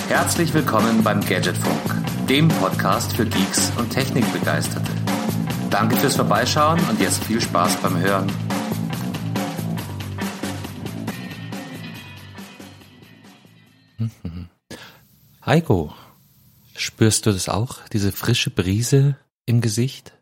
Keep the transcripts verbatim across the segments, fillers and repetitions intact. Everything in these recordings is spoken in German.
Herzlich willkommen beim Gadgetfunk, dem Podcast für Geeks und Technikbegeisterte. Danke fürs Vorbeischauen und jetzt viel Spaß beim Hören. Heiko, spürst du das auch, diese frische Brise im Gesicht?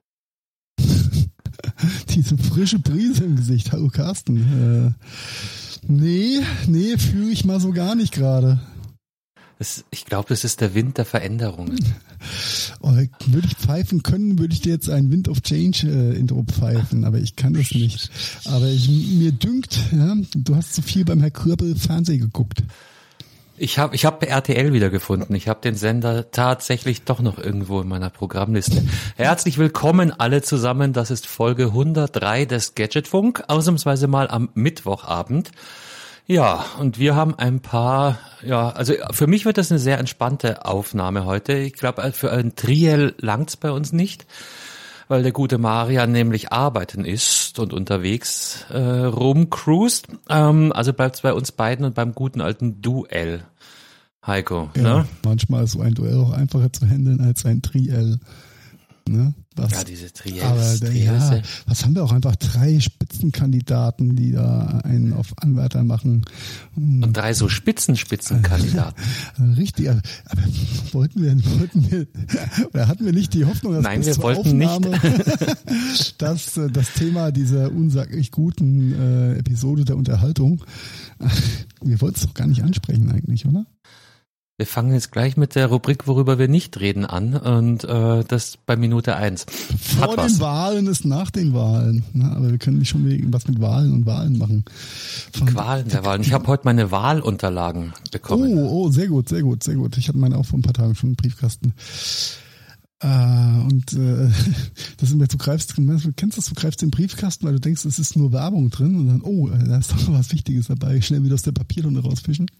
Diese frische Brise im Gesicht, hallo Carsten. Äh, nee, nee, fühle ich mal so gar nicht gerade. Das, ich glaube, das ist der Wind der Veränderungen. Oh, würde ich pfeifen können, würde ich dir jetzt ein Wind of Change äh, Intro pfeifen, aber ich kann das nicht. Aber ich, mir dünkt, ja, du hast zu viel beim Herr Kröbel Fernsehen geguckt. Ich habe ich hab R T L wiedergefunden. Ich habe den Sender tatsächlich doch noch irgendwo in meiner Programmliste. Herzlich willkommen alle zusammen. Das ist Folge hundertdrei des Gadgetfunk, ausnahmsweise mal am Mittwochabend. Ja, und wir haben ein paar, ja, also für mich wird das eine sehr entspannte Aufnahme heute. Ich glaube, für ein Triell langt's bei uns nicht, weil der gute Marian nämlich arbeiten ist und unterwegs äh, rumcruist. Ähm, also bleibt's bei uns beiden und beim guten alten Duell. Heiko, ja, ne? Manchmal ist so ein Duell auch einfacher zu handeln als ein Triell. Ne? Was, ja, diese Triels, aber Triels, ja, was haben wir auch einfach drei Spitzenkandidaten, die da einen auf Anwärter machen. Und drei so Spitzen-Spitzenkandidaten. Richtig, aber, aber wollten wir, wollten wir, oder hatten wir nicht die Hoffnung, dass Nein, bis wir zur wollten Aufnahme, nicht. dass das Thema dieser unsaglich guten äh, Episode der Unterhaltung, wir wollten es doch gar nicht ansprechen eigentlich, oder? Wir fangen jetzt gleich mit der Rubrik, worüber wir nicht reden, an und äh, das bei Minute eins. Vor den was. Wahlen ist nach den Wahlen. Na, aber wir können nicht schon was mit Wahlen und Wahlen machen. Von Qualen der Wahlen. Ich habe heute meine Wahlunterlagen bekommen. Oh, oh, sehr gut, sehr gut, sehr gut. Ich hatte meine auch vor ein paar Tagen schon im Briefkasten. Äh, und äh, das ist, du greifst, du kennst das, du greifst den Briefkasten, weil du denkst, es ist nur Werbung drin und dann, oh, da ist doch was Wichtiges dabei. Schnell wieder aus der Papiertonne rausfischen.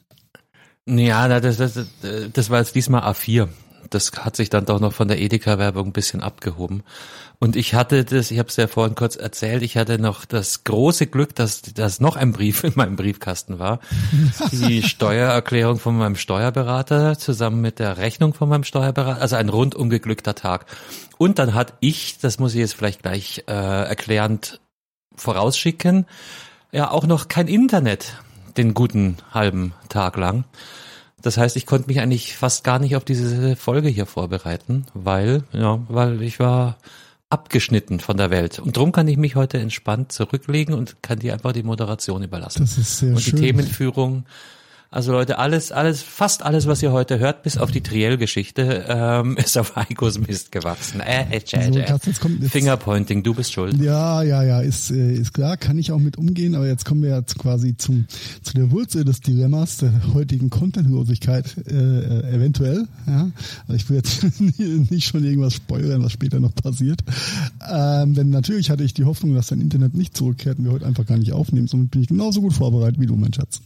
Ja, das, das, das war jetzt diesmal A vier. Das hat sich dann doch noch von der Edeka-Werbung ein bisschen abgehoben. Und ich hatte das, ich habe es ja vorhin kurz erzählt, ich hatte noch das große Glück, dass, dass noch ein Brief in meinem Briefkasten war. Die Steuererklärung von meinem Steuerberater zusammen mit der Rechnung von meinem Steuerberater. Also ein rundum geglückter Tag. Und dann hatte ich, das muss ich jetzt vielleicht gleich äh, erklärend vorausschicken, ja auch noch kein Internet den guten halben Tag lang. Das heißt, ich konnte mich eigentlich fast gar nicht auf diese Folge hier vorbereiten, weil, ja, weil ich war abgeschnitten von der Welt. Und drum kann ich mich heute entspannt zurücklegen und kann dir einfach die Moderation überlassen. Das ist sehr und schön. Die Themenführung. Also Leute, alles, alles, fast alles, was ihr heute hört, bis auf die Triell-Geschichte, ähm, ist auf Heikos Mist gewachsen. Äh, äh, äh, so, äh. jetzt kommt jetzt, Fingerpointing, du bist schuld. Ja, ja, ja, ist, äh, ist klar, kann ich auch mit umgehen, aber jetzt kommen wir ja quasi zum, zu der Wurzel des Dilemmas der heutigen Contentlosigkeit, äh, eventuell, ja. Also ich will jetzt nicht schon irgendwas spoilern, was später noch passiert. Ähm, denn natürlich hatte ich die Hoffnung, dass dein Internet nicht zurückkehrt und wir heute einfach gar nicht aufnehmen. Somit bin ich genauso gut vorbereitet wie du, mein Schatz.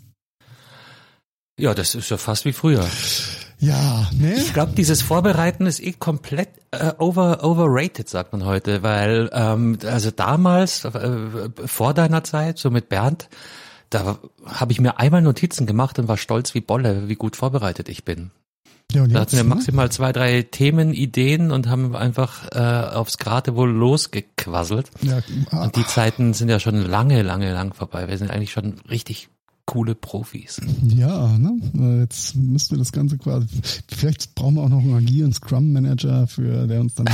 Ja, das ist ja fast wie früher. Ja, ne? Ich glaube, dieses Vorbereiten ist eh komplett äh, over overrated, sagt man heute, weil ähm, also damals äh, vor deiner Zeit, so mit Bernd, da habe ich mir einmal Notizen gemacht und war stolz wie Bolle, wie gut vorbereitet ich bin. Ja, und da jetzt, hatten wir ne? maximal zwei, drei Themen, Ideen und haben einfach äh, aufs Geratewohl losgequasselt. Ja, ah, und die Zeiten sind ja schon lange, lange, lang vorbei. Wir sind eigentlich schon richtig coole Profis. Ja, ne? Jetzt müssten wir das Ganze quasi, vielleicht brauchen wir auch noch einen agilen Scrum-Manager, für der uns dann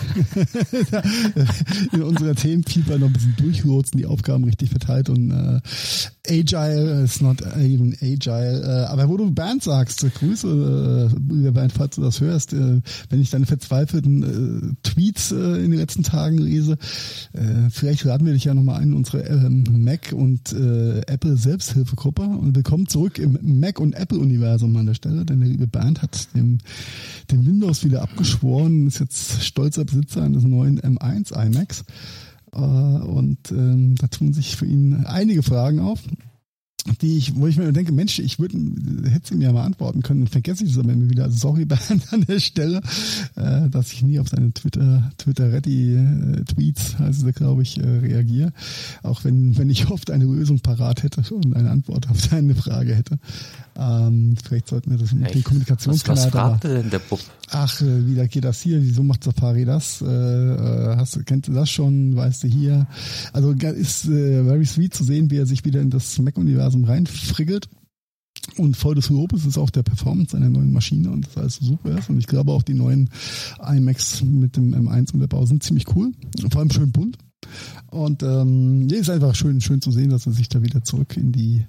in unserer Themenvielfalt noch ein bisschen durchlotsen, die Aufgaben richtig verteilt und äh, Agile is not even agile. Äh, aber wo du Bernd sagst, Grüße, äh, lieber Bernd, falls du das hörst, äh, wenn ich deine verzweifelten äh, Tweets äh, in den letzten Tagen lese, äh, vielleicht laden wir dich ja nochmal ein in unsere ähm, Mac- und äh, Apple-Selbsthilfegruppe und willkommen zurück im Mac- und Apple-Universum an der Stelle, denn der liebe Bernd hat dem, dem Windows wieder abgeschworen, ist jetzt stolzer Besitzer eines neuen M eins iMacs äh, und ähm, da tun sich für ihn einige Fragen auf. die ich, wo ich mir denke, Mensch, ich würde, hätte sie mir mal antworten können, und vergesse ich es aber immer wieder. Also sorry Bernd an der Stelle, äh, dass ich nie auf seine Twitter, Twitter-Ready-Tweets, heißt es, glaube ich, äh, reagiere. Auch wenn, wenn ich oft eine Lösung parat hätte und eine Antwort auf deine Frage hätte. Ähm, vielleicht sollten wir das mit dem Kommunikationskanal. Was, was fragte denn der Bub? Ach, äh, wie geht das hier? Wieso macht Safari das? Äh, hast du, kennst du das schon? Weißt du hier? Also ist äh, very sweet zu sehen, wie er sich wieder in das Mac-Universum reinfriggelt. Und voll des Lobes ist auch der Performance seiner neuen Maschine und das alles super ist. Und ich glaube auch die neuen iMacs mit dem M eins im Webbau sind ziemlich cool. Vor allem schön bunt. Und ähm, ja, ist einfach schön, schön zu sehen, dass er sich da wieder zurück in die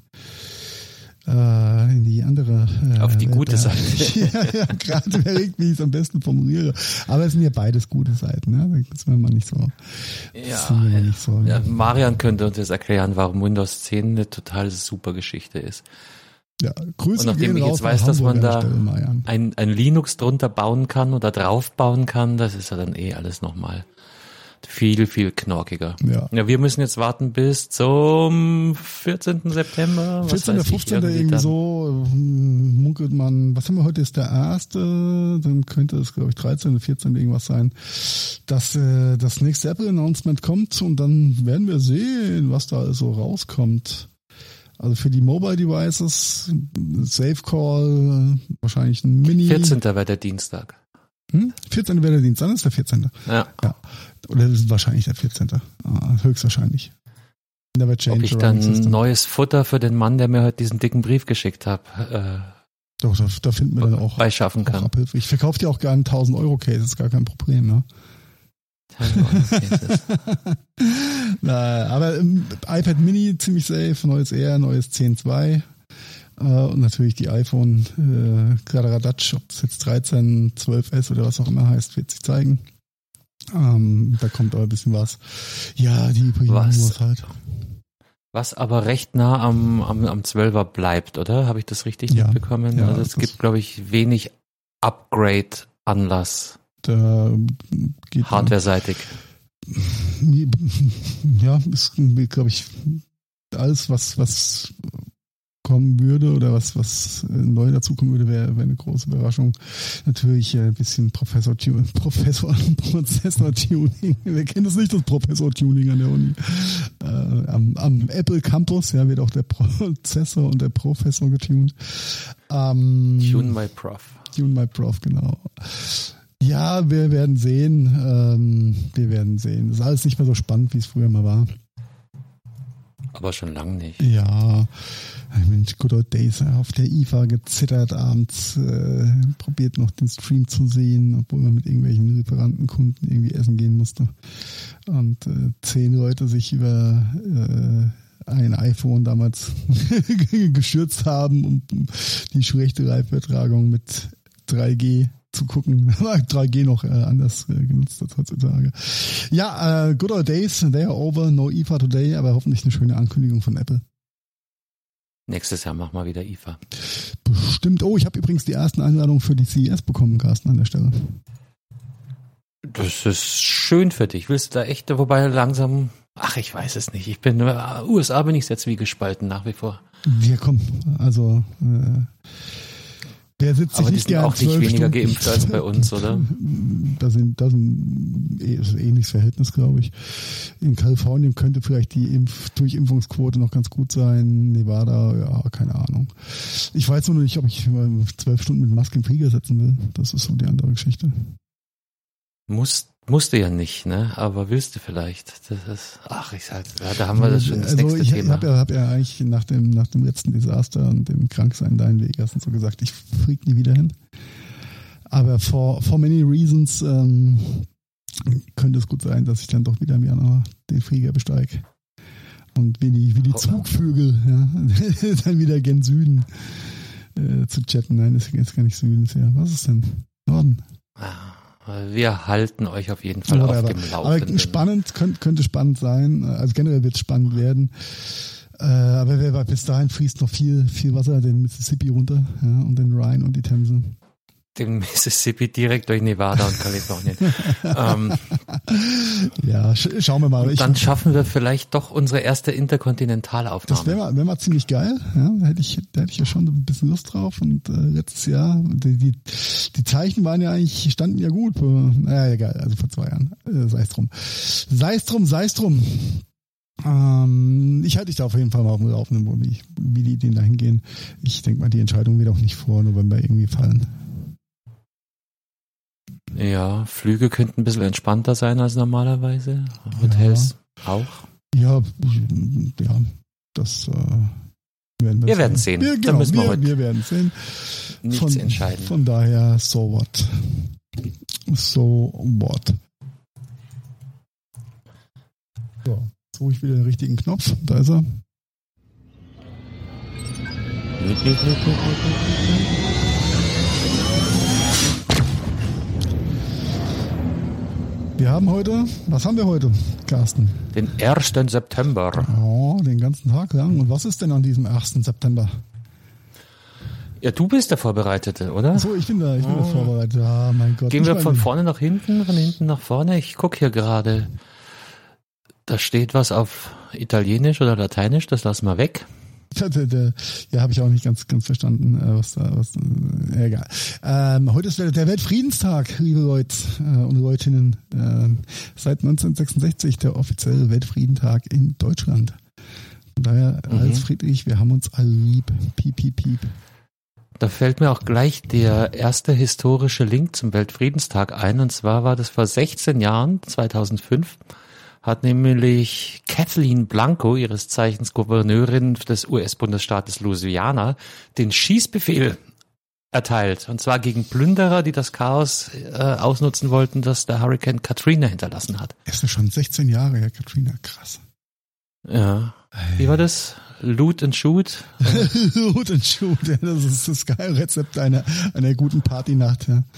in die andere äh, auf die Welt, gute Seite. ja, ja, gerade überlegt, wie ich es am besten formuliere. Aber es sind ja beides gute Seiten, ne? Das sind wir mal nicht so. Ja, ja. Nicht so ja, Marian könnte uns jetzt erklären, warum Windows zehn eine total super Geschichte ist. Ja, Grüße. Und nachdem ich jetzt weiß, dass man da ein, ein Linux drunter bauen kann oder drauf bauen kann, das ist ja dann eh alles nochmal viel, viel knorkiger. Ja. Ja, wir müssen jetzt warten bis zum vierzehnten September. vierzehnten, fünfzehnten irgendwie, irgendwie so, munkelt man, was haben wir heute, ist der erste, dann könnte es, glaube ich, dreizehnten, vierzehnten irgendwas sein, dass äh, das nächste Apple-Announcement kommt und dann werden wir sehen, was da also rauskommt. Also für die Mobile Devices, Safe Call, wahrscheinlich ein Mini. vierzehnten wäre der Dienstag. Hm? vierzehnten wäre der Dienstag, dann ist der vierzehnte. Ja. ja. Oder das ist wahrscheinlich der vierzehnte. Ah, höchstwahrscheinlich. Never change. Ob ich dann system. Neues Futter für den Mann, der mir heute diesen dicken Brief geschickt hat, äh, Doch, da, da finden wir dann auch, beischaffen kann. Auch Abhilfe. Ich verkaufe dir auch gerne tausend Euro Case, ist gar kein Problem, ne? Na, aber im iPad Mini ziemlich safe, neues Air, neues zehn Punkt zwei. Und natürlich die iPhone, äh, Kladderadatsch, ob das jetzt dreizehn, zwölf S oder was auch immer heißt, wird sich zeigen. Ähm, da kommt aber ein bisschen was. Ja, die übrigen was, halt. Was aber recht nah am, am, am zwölfer bleibt, oder? Habe ich das richtig ja, mitbekommen? Ja, also es gibt, glaube ich, wenig Upgrade-Anlass. Da geht hardware-seitig. Ja, ist, glaube ich, alles, was, was kommen würde oder was, was neu dazukommen würde, wäre wär eine große Überraschung. Natürlich ein bisschen Professor Tuning, Professor Prozessor Tuning. Wer kennt das nicht, das Professor Tuning an der Uni? Äh, am, am Apple Campus, ja, wird auch der Prozessor und der Professor getuned. Ähm, Tune my Prof. Tune my Prof, genau. Ja, wir werden sehen. Ähm, wir werden sehen. Das ist alles nicht mehr so spannend, wie es früher mal war. Aber schon lange nicht. Ja, Mensch, good old days, auf der I F A gezittert abends, äh, probiert noch den Stream zu sehen, obwohl man mit irgendwelchen Lieferantenkunden irgendwie essen gehen musste. Und äh, zehn Leute sich über äh, ein iPhone damals gestürzt haben, um die schlechte Live-Übertragung mit drei G zu gucken. drei G noch äh, anders äh, genutzt als heutzutage. Ja, äh, good old days, they are over, no I F A today, aber hoffentlich eine schöne Ankündigung von Apple. Nächstes Jahr machen wir wieder I F A. Bestimmt. Oh, ich habe übrigens die ersten Einladungen für die C E S bekommen, Carsten, an der Stelle. Das ist schön für dich. Willst du da echt, wobei langsam, ach, ich weiß es nicht. Ich bin, U S A bin ich sehr zwiegespalten nach wie vor. Wir kommen, also, äh, wer sitzt sich aber nicht die sind gern auch nicht weniger Stunden geimpft als bei uns, oder? Da sind, da sind ist ein ähnliches Verhältnis, glaube ich. In Kalifornien könnte vielleicht die Impf Durchimpfungsquote noch ganz gut sein. Nevada, ja, keine Ahnung. Ich weiß nur nicht, ob ich zwölf Stunden mit Maske im Flieger sitzen will. Das ist so die andere Geschichte. Musst, musst du ja nicht, ne? Aber willst du vielleicht? Das ist, ach, ich sag, ja, da haben wir das schon das also nächste ich, Thema. Ich habe ja, hab ja eigentlich nach dem, nach dem letzten Desaster und dem Kranksein da in Vegas und so gesagt, ich flieg nie wieder hin. Aber for, for many reasons ähm, könnte es gut sein, dass ich dann doch wieder im Januar den Flieger besteige. Und wie die, wie die Zugvögel, ja, dann wieder gen Süden äh, zu chatten. Nein, das ist jetzt gar nicht Süden, ist ja, was ist denn? Norden. Ah. Wir halten euch auf jeden Fall Oder auf aber, dem Laufenden. Aber spannend, könnte, könnte spannend sein. Also generell wird es spannend werden. Äh, aber bis dahin fließt noch viel, viel Wasser den Mississippi runter, ja, und den Rhine und die Themse. den Mississippi direkt durch Nevada und Kalifornien. ähm, ja, sch- schauen wir mal. Ich, dann schaffen wir vielleicht doch unsere erste Interkontinentalaufnahme. Das wäre mal, wär mal ziemlich geil. Ja, da hätte ich, da hätte ich ja schon ein bisschen Lust drauf. Und äh, letztes Jahr, die, die, die Zeichen waren ja eigentlich, standen ja gut. Naja, egal, also vor zwei Jahren. Äh, sei es drum. Sei es drum, sei es drum. Ähm, ich halte dich da auf jeden Fall mal auf dem Laufenden, wo die, wie die Ideen da hingehen. Ich denke mal, die Entscheidung wird auch nicht vor November irgendwie fallen. Ja, Flüge könnten ein bisschen entspannter sein als normalerweise. Hotels ja. auch. Ja, ja, das äh, werden wir, wir werden sehen. Wir, genau, Dann müssen wir, wir, heute wir werden sehen. Nichts von, entscheiden. Von daher, so what? So what? So, jetzt suche ich wieder den richtigen Knopf. Da ist er. Wir haben heute, was haben wir heute, Carsten? Den ersten September. Oh, den ganzen Tag lang. Und was ist denn an diesem ersten September? Ja, du bist der Vorbereitete, oder? So, ich bin da, ich bin oh. da vorbereitet. Ah, mein Gott. Gehen ich wir meine, von vorne nach hinten, von hinten nach vorne? Ich gucke hier gerade. Da steht was auf Italienisch oder Lateinisch, das lassen wir weg. Ja, habe ich auch nicht ganz ganz verstanden, was da, was, äh, egal. Ähm, heute ist der Weltfriedenstag, liebe Leute äh, und Leutinnen. Äh, seit neunzehnhundertsechsundsechzig der offizielle Weltfriedentag in Deutschland. Von daher, mhm. als Friedrich, wir haben uns alle lieb. Piep, piep, piep. Da fällt mir auch gleich der erste historische Link zum Weltfriedenstag ein. Und zwar war das vor sechzehn Jahren, zweitausendfünf, hat nämlich Kathleen Blanco, ihres Zeichens Gouverneurin des U S-Bundesstaates Louisiana, den Schießbefehl erteilt. Und zwar gegen Plünderer, die das Chaos äh, ausnutzen wollten, das der Hurrikan Katrina hinterlassen hat. Ist ja schon sechzehn Jahre her, Katrina, krass. Ja. Wie war das? Loot and Shoot? Loot and Shoot, ja, das ist das geile Rezept einer, einer guten Partynacht, ja.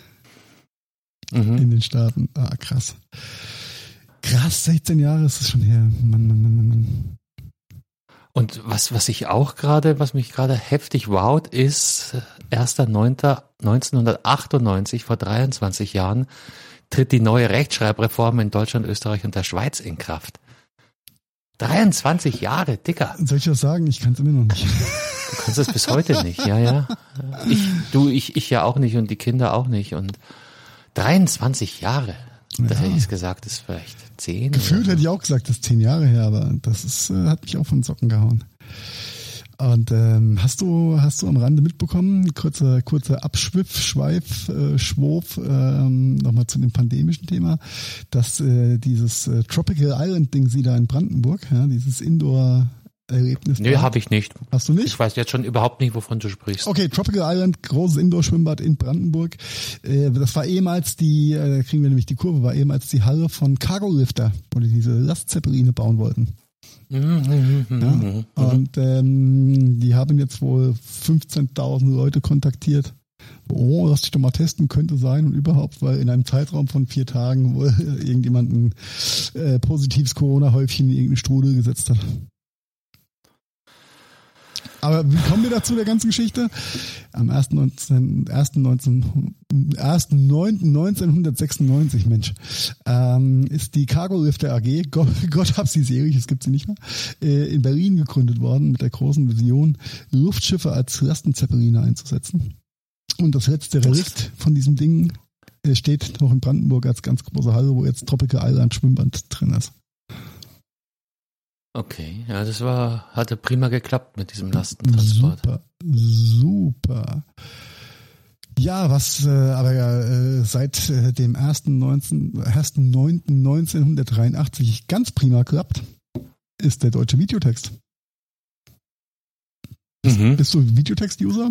Mhm. In den Staaten. Ah, krass. Krass, sechzehn Jahre ist es schon her. Mann, Mann, Mann, Mann. Und was, was ich auch gerade, was mich gerade heftig wowt, ist, erster neunter neunzehnhundertachtundneunzig, vor dreiundzwanzig Jahren, tritt die neue Rechtschreibreform in Deutschland, Österreich und der Schweiz in Kraft. dreiundzwanzig Jahre, Dicker. Soll ich das sagen? Ich kann es immer noch nicht. Du kannst es bis heute nicht, ja, ja. Ich, du, ich, ich ja auch nicht und die Kinder auch nicht. Und dreiundzwanzig Jahre. Ja. Das hätte ich es gesagt, ist vielleicht zehn. Gefühlt hätte ich auch gesagt, das ist zehn Jahre her, aber das ist, äh, hat mich auch von den Socken gehauen. Und ähm, hast du hast du am Rande mitbekommen, kurzer kurzer Abschwiff, Schweif, äh, Schwurf, ähm, nochmal zu dem pandemischen Thema, dass äh, dieses äh, Tropical Island Ding sie da in Brandenburg, ja, dieses Indoor Erlebnis. Nee, habe ich nicht. Hast du nicht? Ich weiß jetzt schon überhaupt nicht, wovon du sprichst. Okay, Tropical Island, großes Indoor-Schwimmbad in Brandenburg. Äh, das war ehemals die, äh, kriegen wir nämlich die Kurve, war ehemals die Halle von Cargo Lifter, wo die diese Lastzeppeline bauen wollten. Mhm, ja? mhm, Und ähm, die haben jetzt wohl fünfzehntausend Leute kontaktiert. Oh, lass dich doch mal testen, könnte sein und überhaupt, weil in einem Zeitraum von vier Tagen wohl irgendjemand ein äh, positives Corona-Häufchen in irgendeinen Strudel gesetzt hat. Aber wie kommen wir dazu der ganzen Geschichte? Am ersten neunten neunzehnhundertsechsundneunzig, Mensch, ähm, ist die Cargo Lifter A G, Gott, Gott hab sie selig, es gibt sie nicht mehr, äh, in Berlin gegründet worden mit der großen Vision, Luftschiffe als Lastenzeppeline einzusetzen. Und das letzte Relikt von diesem Ding äh, steht noch in Brandenburg als ganz große Halle, wo jetzt Tropical Island Schwimmbad drin ist. Okay, ja, das war, hatte prima geklappt mit diesem Lastentransport. Super, super. Ja, was äh, aber ja äh, seit äh, dem ersten neunten neunzehnhundertdreiundachtzig ganz prima klappt, ist der deutsche Videotext. Bist, mhm. bist du Videotext-User?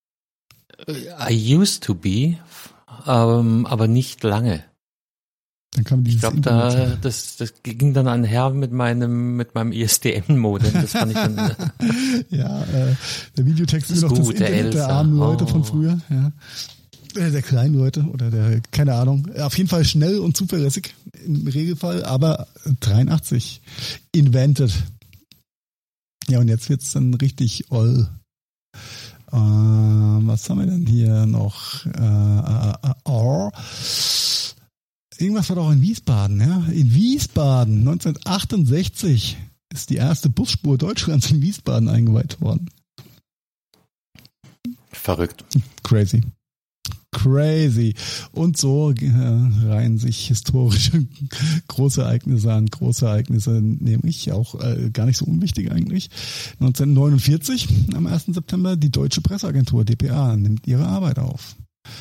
I used to be, ähm, aber nicht lange. Dann kam ich glaube, da das, das ging dann einher mit meinem mit meinem I S D N-Modem. Das fand ich dann. ja, äh, der Videotext ist noch das Internet Elsa. Der armen Leute oh. von früher. Ja, äh, der kleinen Leute oder der keine Ahnung. Auf jeden Fall schnell und zuverlässig im Regelfall, aber dreiundachtzig invented. Ja, und jetzt wird's dann richtig all. was haben wir denn hier noch? Äh, äh, äh, oh. Irgendwas war doch in Wiesbaden, ja? In Wiesbaden, neunzehnhundertachtundsechzig, ist die erste Busspur Deutschlands in Wiesbaden eingeweiht worden. Verrückt. Crazy. Crazy. Und so äh, reihen sich historische Großereignisse an. Großereignisse, nämlich auch äh, gar nicht so unwichtig eigentlich. neunzehnhundertneunundvierzig, am ersten September, die Deutsche Presseagentur, D P A, nimmt ihre Arbeit auf.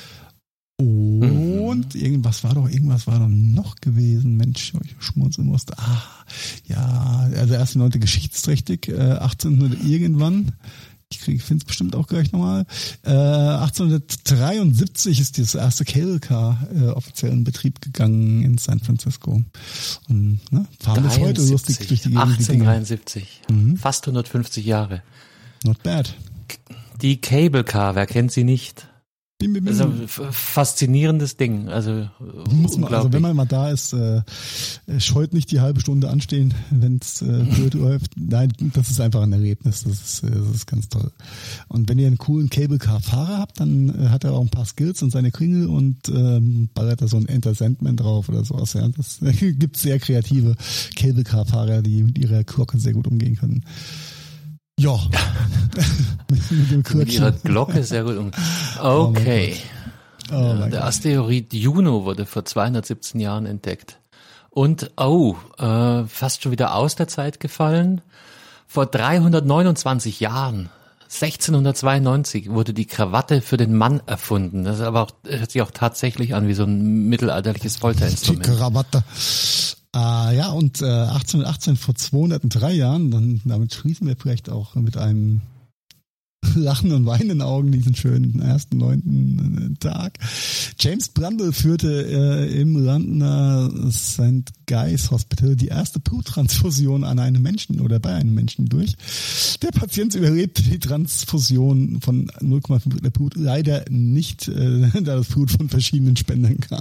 Und mhm. irgendwas war doch, irgendwas war doch noch gewesen. Mensch, ich schmunzeln musste. Ah, ja, also erste neunte geschichtsträchtig, äh, achtzehnhundert irgendwann. Ich kriege, finde es bestimmt auch gleich nochmal. Äh, achtzehnhundertdreiundsiebzig ist das erste Cable Car äh, offiziell in Betrieb gegangen in San Francisco. Und ne, fahren bis heute lustig durch die Gegend. achtzehnhundertdreiundsiebzig, mhm. Fast hundertfünfzig Jahre. Not bad. Die Cable Car, wer kennt sie nicht? Bim, bim, bim. Das ist ein faszinierendes Ding. Also, Muss man, also wenn man mal da ist, äh, scheut nicht die halbe Stunde anstehen, wenn es äh, blöd läuft. Nein, das ist einfach ein Erlebnis. Das ist, äh, das ist ganz toll. Und wenn ihr einen coolen Cable-Car-Fahrer habt, dann äh, hat er auch ein paar Skills und seine Klingel und ähm, ballert da so ein Enter Sandman drauf oder sowas. Ja. Das äh, gibt sehr kreative Cable-Car-Fahrer, die mit ihrer Glocke sehr gut umgehen können. Ja. mit, dem mit ihrer Glocke sehr gut um. Okay. Oh oh ja, der Asteroid Juno wurde vor zweihundertsiebzehn Jahren entdeckt. Und, oh, äh, fast schon wieder aus der Zeit gefallen. Vor dreihundertneunundzwanzig Jahren, sechzehnhundertzweiundneunzig, wurde die Krawatte für den Mann erfunden. Das ist aber auch, hört sich auch tatsächlich an wie so ein mittelalterliches Folterinstrument. Die Krawatte. Ah, ja, und äh, achtzehnhundertachtzehn, vor zweihundertdrei Jahren, dann damit schließen wir vielleicht auch mit einem Lachen und Weinen in den Augen diesen schönen ersten neunten Tag. James Blundell führte äh, im Londoner Sankt Guy's Hospital die erste Bluttransfusion an einem Menschen oder bei einem Menschen durch. Der Patient überlebte die Transfusion von null Komma fünf Liter Blut leider nicht, äh, da das Blut von verschiedenen Spendern kam.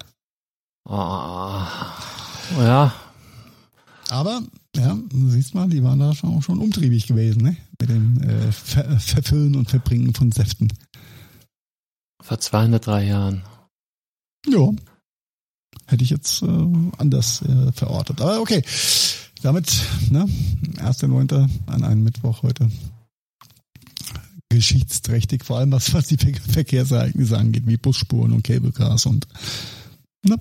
Oh. Ja. Aber, ja, du siehst mal, die waren da schon, schon umtriebig gewesen, ne? Mit dem äh, Ver- Verfüllen und Verbringen von Säften. Vor zweihundertdrei Jahren. Ja. Hätte ich jetzt äh, anders äh, verortet. Aber okay. Damit, ne? erster neunter an einem Mittwoch heute. Geschichtsträchtig, vor allem was, was die Ver- Verkehrsereignisse angeht, wie Busspuren und Cable Cars und, ne?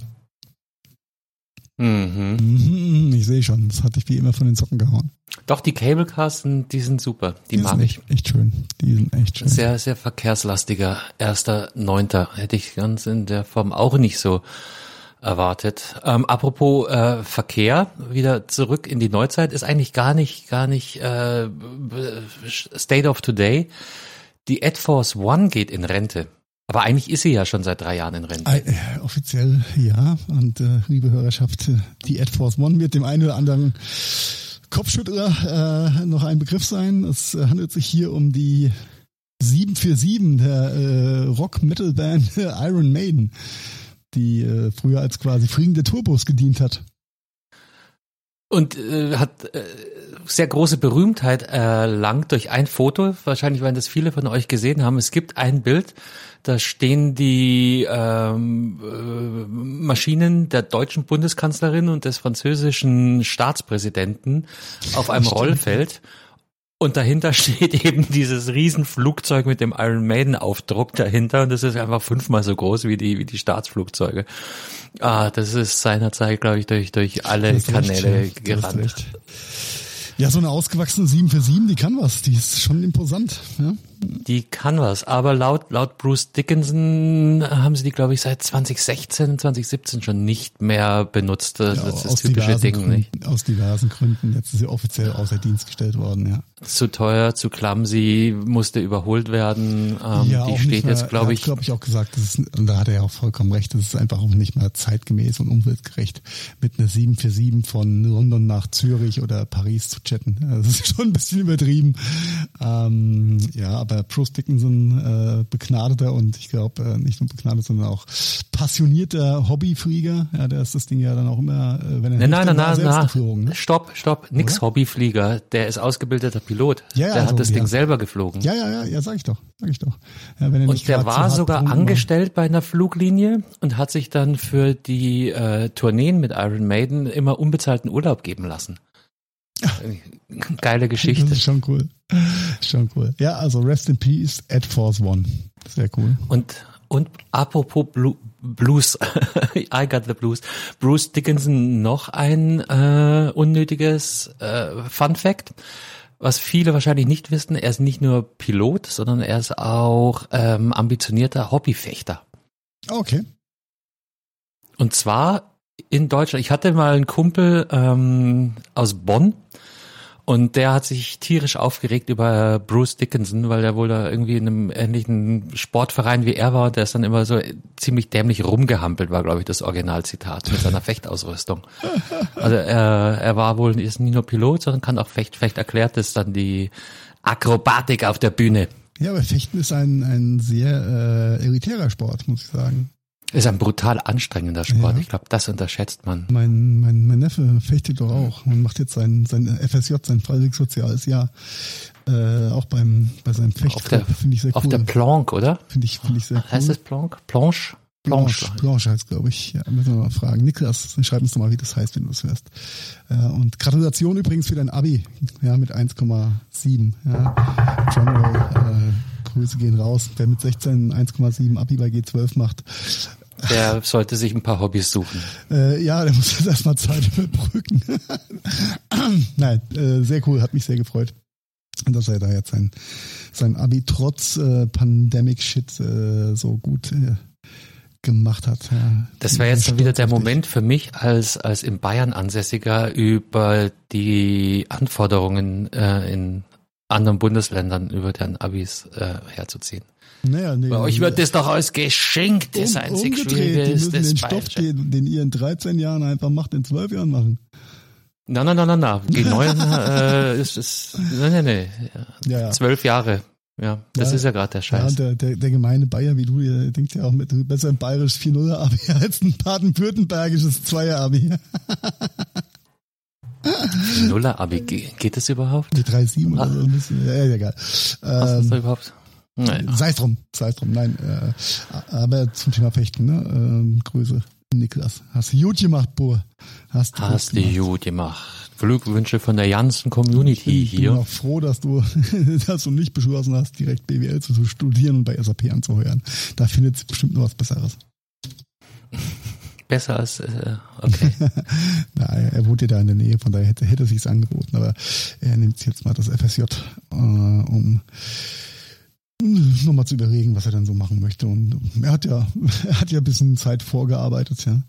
Mhm. Ich sehe schon, das hatte ich wie immer von den Socken gehauen. Doch, die Cable Cars, die sind super. Die, die mag sind ich. Echt, echt schön. Die sind echt schön. Sehr, sehr verkehrslastiger erster Neunter. Hätte ich ganz in der Form auch nicht so erwartet. Ähm, apropos äh, Verkehr, wieder zurück in die Neuzeit, ist eigentlich gar nicht, gar nicht äh, State of Today. Die Air Force One geht in Rente. Aber eigentlich ist sie ja schon seit drei Jahren in Rente. Äh, offiziell ja. Und äh, liebe Hörerschaft, die Air Force One wird dem einen oder anderen Kopfschüttler äh, noch ein Begriff sein. Es handelt sich hier um die sieben vier sieben der äh, Rock-Metal-Band Iron Maiden, die äh, früher als quasi fliegende Turbos gedient hat. Und äh, hat äh, sehr große Berühmtheit erlangt durch ein Foto. Wahrscheinlich werden das viele von euch gesehen haben. Es gibt ein Bild, da stehen die ähm, äh, Maschinen der deutschen Bundeskanzlerin und des französischen Staatspräsidenten auf einem Rollfeld. Und dahinter steht eben dieses Riesenflugzeug mit dem Iron Maiden Aufdruck dahinter. Und das ist einfach fünfmal so groß wie die, wie die Staatsflugzeuge. Ah, das ist seinerzeit, glaube ich, durch, durch alle Kanäle recht, gerannt. Ja, so eine ausgewachsene sieben vier sieben, die kann was. Die ist schon imposant. Ja? Die kann was. Aber laut, laut Bruce Dickinson haben sie die, glaube ich, seit zwanzig sechzehn, zwanzig siebzehn schon nicht mehr benutzt. Das ja, ist das typische Ding, Gründen, nicht? Aus diversen Gründen. Jetzt ist sie offiziell außer Dienst gestellt worden, ja. Zu teuer, zu clumsy, musste überholt werden. Ähm, ja, die steht mehr, jetzt, glaube ich. glaube ich, auch gesagt, das ist, und da hat er ja auch vollkommen recht, das ist einfach auch nicht mehr zeitgemäß und umweltgerecht, mit einer sieben vier sieben von London nach Zürich oder Paris zu chatten. Das ist schon ein bisschen übertrieben. Ähm, ja, aber Bruce Dickinson, äh, begnadeter und ich glaube äh, nicht nur begnadet, sondern auch passionierter Hobbyflieger. Ja, der ist das Ding ja dann auch immer, wenn er nein, nein, nein, nein, nein. Ne? Stopp, stopp, nix Oder? Hobbyflieger. Der ist ausgebildeter Pilot. Ja, ja, der also, hat das ja. Ding selber geflogen. Ja, ja, ja, ja, sag ich doch, sag ich doch. Ja, wenn er und nicht der war sogar angestellt war. bei einer Fluglinie und hat sich dann für die äh, Tourneen mit Iron Maiden immer unbezahlten Urlaub geben lassen. Geile Geschichte. Das ist schon cool. Schon cool. Ja, also Rest in Peace, Ed Force One. Sehr cool. Und, und apropos Blu- Blues, I got the blues. Bruce Dickinson, noch ein äh, unnötiges äh, Fun Fact, was viele wahrscheinlich nicht wissen. Er ist nicht nur Pilot, sondern er ist auch ähm, ambitionierter Hobbyfechter. Okay. Und zwar in Deutschland. Ich hatte mal einen Kumpel ähm, aus Bonn und der hat sich tierisch aufgeregt über Bruce Dickinson, weil er wohl da irgendwie in einem ähnlichen Sportverein wie er war. Der ist dann immer so ziemlich dämlich rumgehampelt, war, glaube ich, das Originalzitat mit seiner Fechtausrüstung. Also er, er war wohl ist nicht nur Pilot, sondern kann auch Fecht. Fecht erklärt ist dann die Akrobatik auf der Bühne. Ja, aber Fechten ist ein, ein sehr äh, elitärer Sport, muss ich sagen. Ist ein brutal anstrengender Sport. Ja. Ich glaube, das unterschätzt man. Mein, mein, mein Neffe fechtet doch auch und macht jetzt sein, sein F S J, sein freiwilliges soziales Jahr, äh, auch beim, bei seinem Fechtclub. Finde ich sehr cool. Auf der Planque, oder? Finde ich, finde ich sehr cool. Heißt das Planque? Planche? Planche, Planche heißt, glaube ich. Ja, müssen wir mal fragen. Niklas, schreib uns doch mal, wie das heißt, wenn du das hörst. Ja, und Gratulation übrigens für dein Abi, ja, mit eins Komma sieben. Ja. Drumroll, äh, Grüße gehen raus. Wer mit sechzehn eins Komma sieben Abi bei G zwölf macht, der sollte sich ein paar Hobbys suchen. Äh, ja, der muss jetzt erstmal Zeit überbrücken. Nein, äh, sehr cool, hat mich sehr gefreut, dass er da jetzt sein, sein Abi trotz äh, Pandemic-Shit äh, so gut äh, gemacht hat. Ja. Das wäre jetzt dann wieder der Moment für mich, als als in Bayern Ansässiger über die Anforderungen äh, in anderen Bundesländern über deren Abis äh, herzuziehen. Naja, nee, Bei euch wird das doch als Geschenk das um, einzig Schwierige Schwierige ist, das den Stoff, den, den ihr in dreizehn Jahren einfach macht, in zwölf Jahren machen. Nein, nein, nein, nein, nein. Die neuen äh, ist es, nein, nein, nein. Ja, ja. Zwölf Jahre. Ja, das ja, ist ja gerade der Scheiß. Ja, der, der, der gemeine Bayer wie du, der denkt ja auch mit besser ein bayerisch vier null Abi als ein baden-württembergisches Zweier Abi. Nuller Abi, geht das überhaupt? Die drei sieben oder so ein bisschen. Ja, ja, egal. Was ist da überhaupt? Naja. Sei es drum, sei es drum, nein. Äh, aber zum Thema Fechten, ne? Äh, Grüße, Niklas. Hast du gut gemacht, Bohr. Hast du Hast du gut gemacht. Glückwünsche von der ganzen Community ich bin, hier. Ich bin auch froh, dass du, dass du nicht beschlossen hast, direkt B W L zu studieren und bei S A P anzuheuern. Da findet es bestimmt noch was Besseres. Besser als, äh, okay. Na, er wohnt ja da in der Nähe, von daher hätte, hätte es sich angeboten, aber er nimmt jetzt mal das F S J, äh, um nochmal zu überlegen, was er dann so machen möchte. Und er hat ja, er hat ja ein bisschen Zeit vorgearbeitet, ja.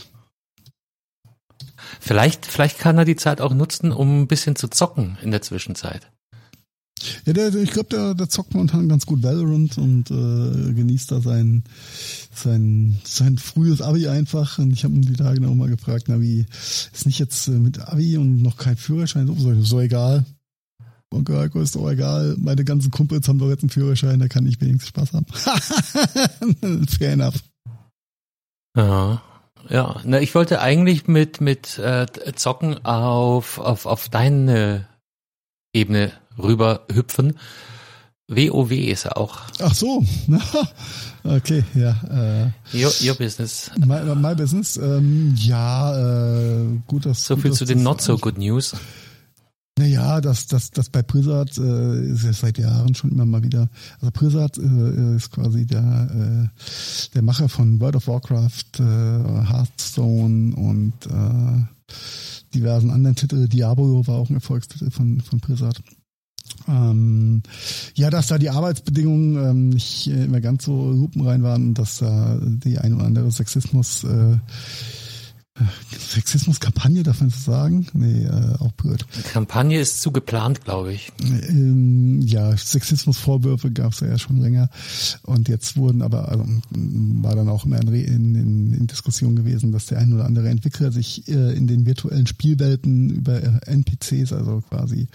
Vielleicht, vielleicht kann er die Zeit auch nutzen, um ein bisschen zu zocken in der Zwischenzeit. Ja, der, der, ich glaube, der, der zockt momentan ganz gut Valorant und äh, genießt da sein, sein, sein frühes Abi einfach. Und ich habe ihn die Tage noch mal gefragt, na wie, ist nicht jetzt äh, mit Abi und noch kein Führerschein? So, so egal. Und okay, ist doch egal. Meine ganzen Kumpels haben doch jetzt einen Führerschein, da kann ich wenigstens Spaß haben. Fair enough. Ja. Ja, na, ich wollte eigentlich mit mit äh, Zocken auf auf auf deine Ebene rüber hüpfen. WoW ist ja auch. Ach so, okay, ja. Äh, your, your business. My, my business, ähm, ja, äh, gut, dass so gut, viel dass zu den das, not so good news. Naja, das, das, das bei Blizzard äh, ist ja seit Jahren schon immer mal wieder. Also Blizzard äh, ist quasi der, äh, der Macher von World of Warcraft, äh, Hearthstone und äh, diversen anderen Titeln. Diablo war auch ein Erfolgstitel von, von Blizzard. Ähm, ja, dass da die Arbeitsbedingungen ähm, nicht äh, immer ganz so lupenrein waren, dass da die ein oder andere Sexismus äh, Sexismus-Kampagne, darf man so sagen? Nee, äh, auch blöd. Kampagne ist zu geplant, glaube ich. Ähm, ja, Sexismus-Vorwürfe gab es ja schon länger. Und jetzt wurden aber, also, war dann auch immer in, in, in Diskussion gewesen, dass der ein oder andere Entwickler sich äh, in den virtuellen Spielwelten über äh, N P Cs, also quasi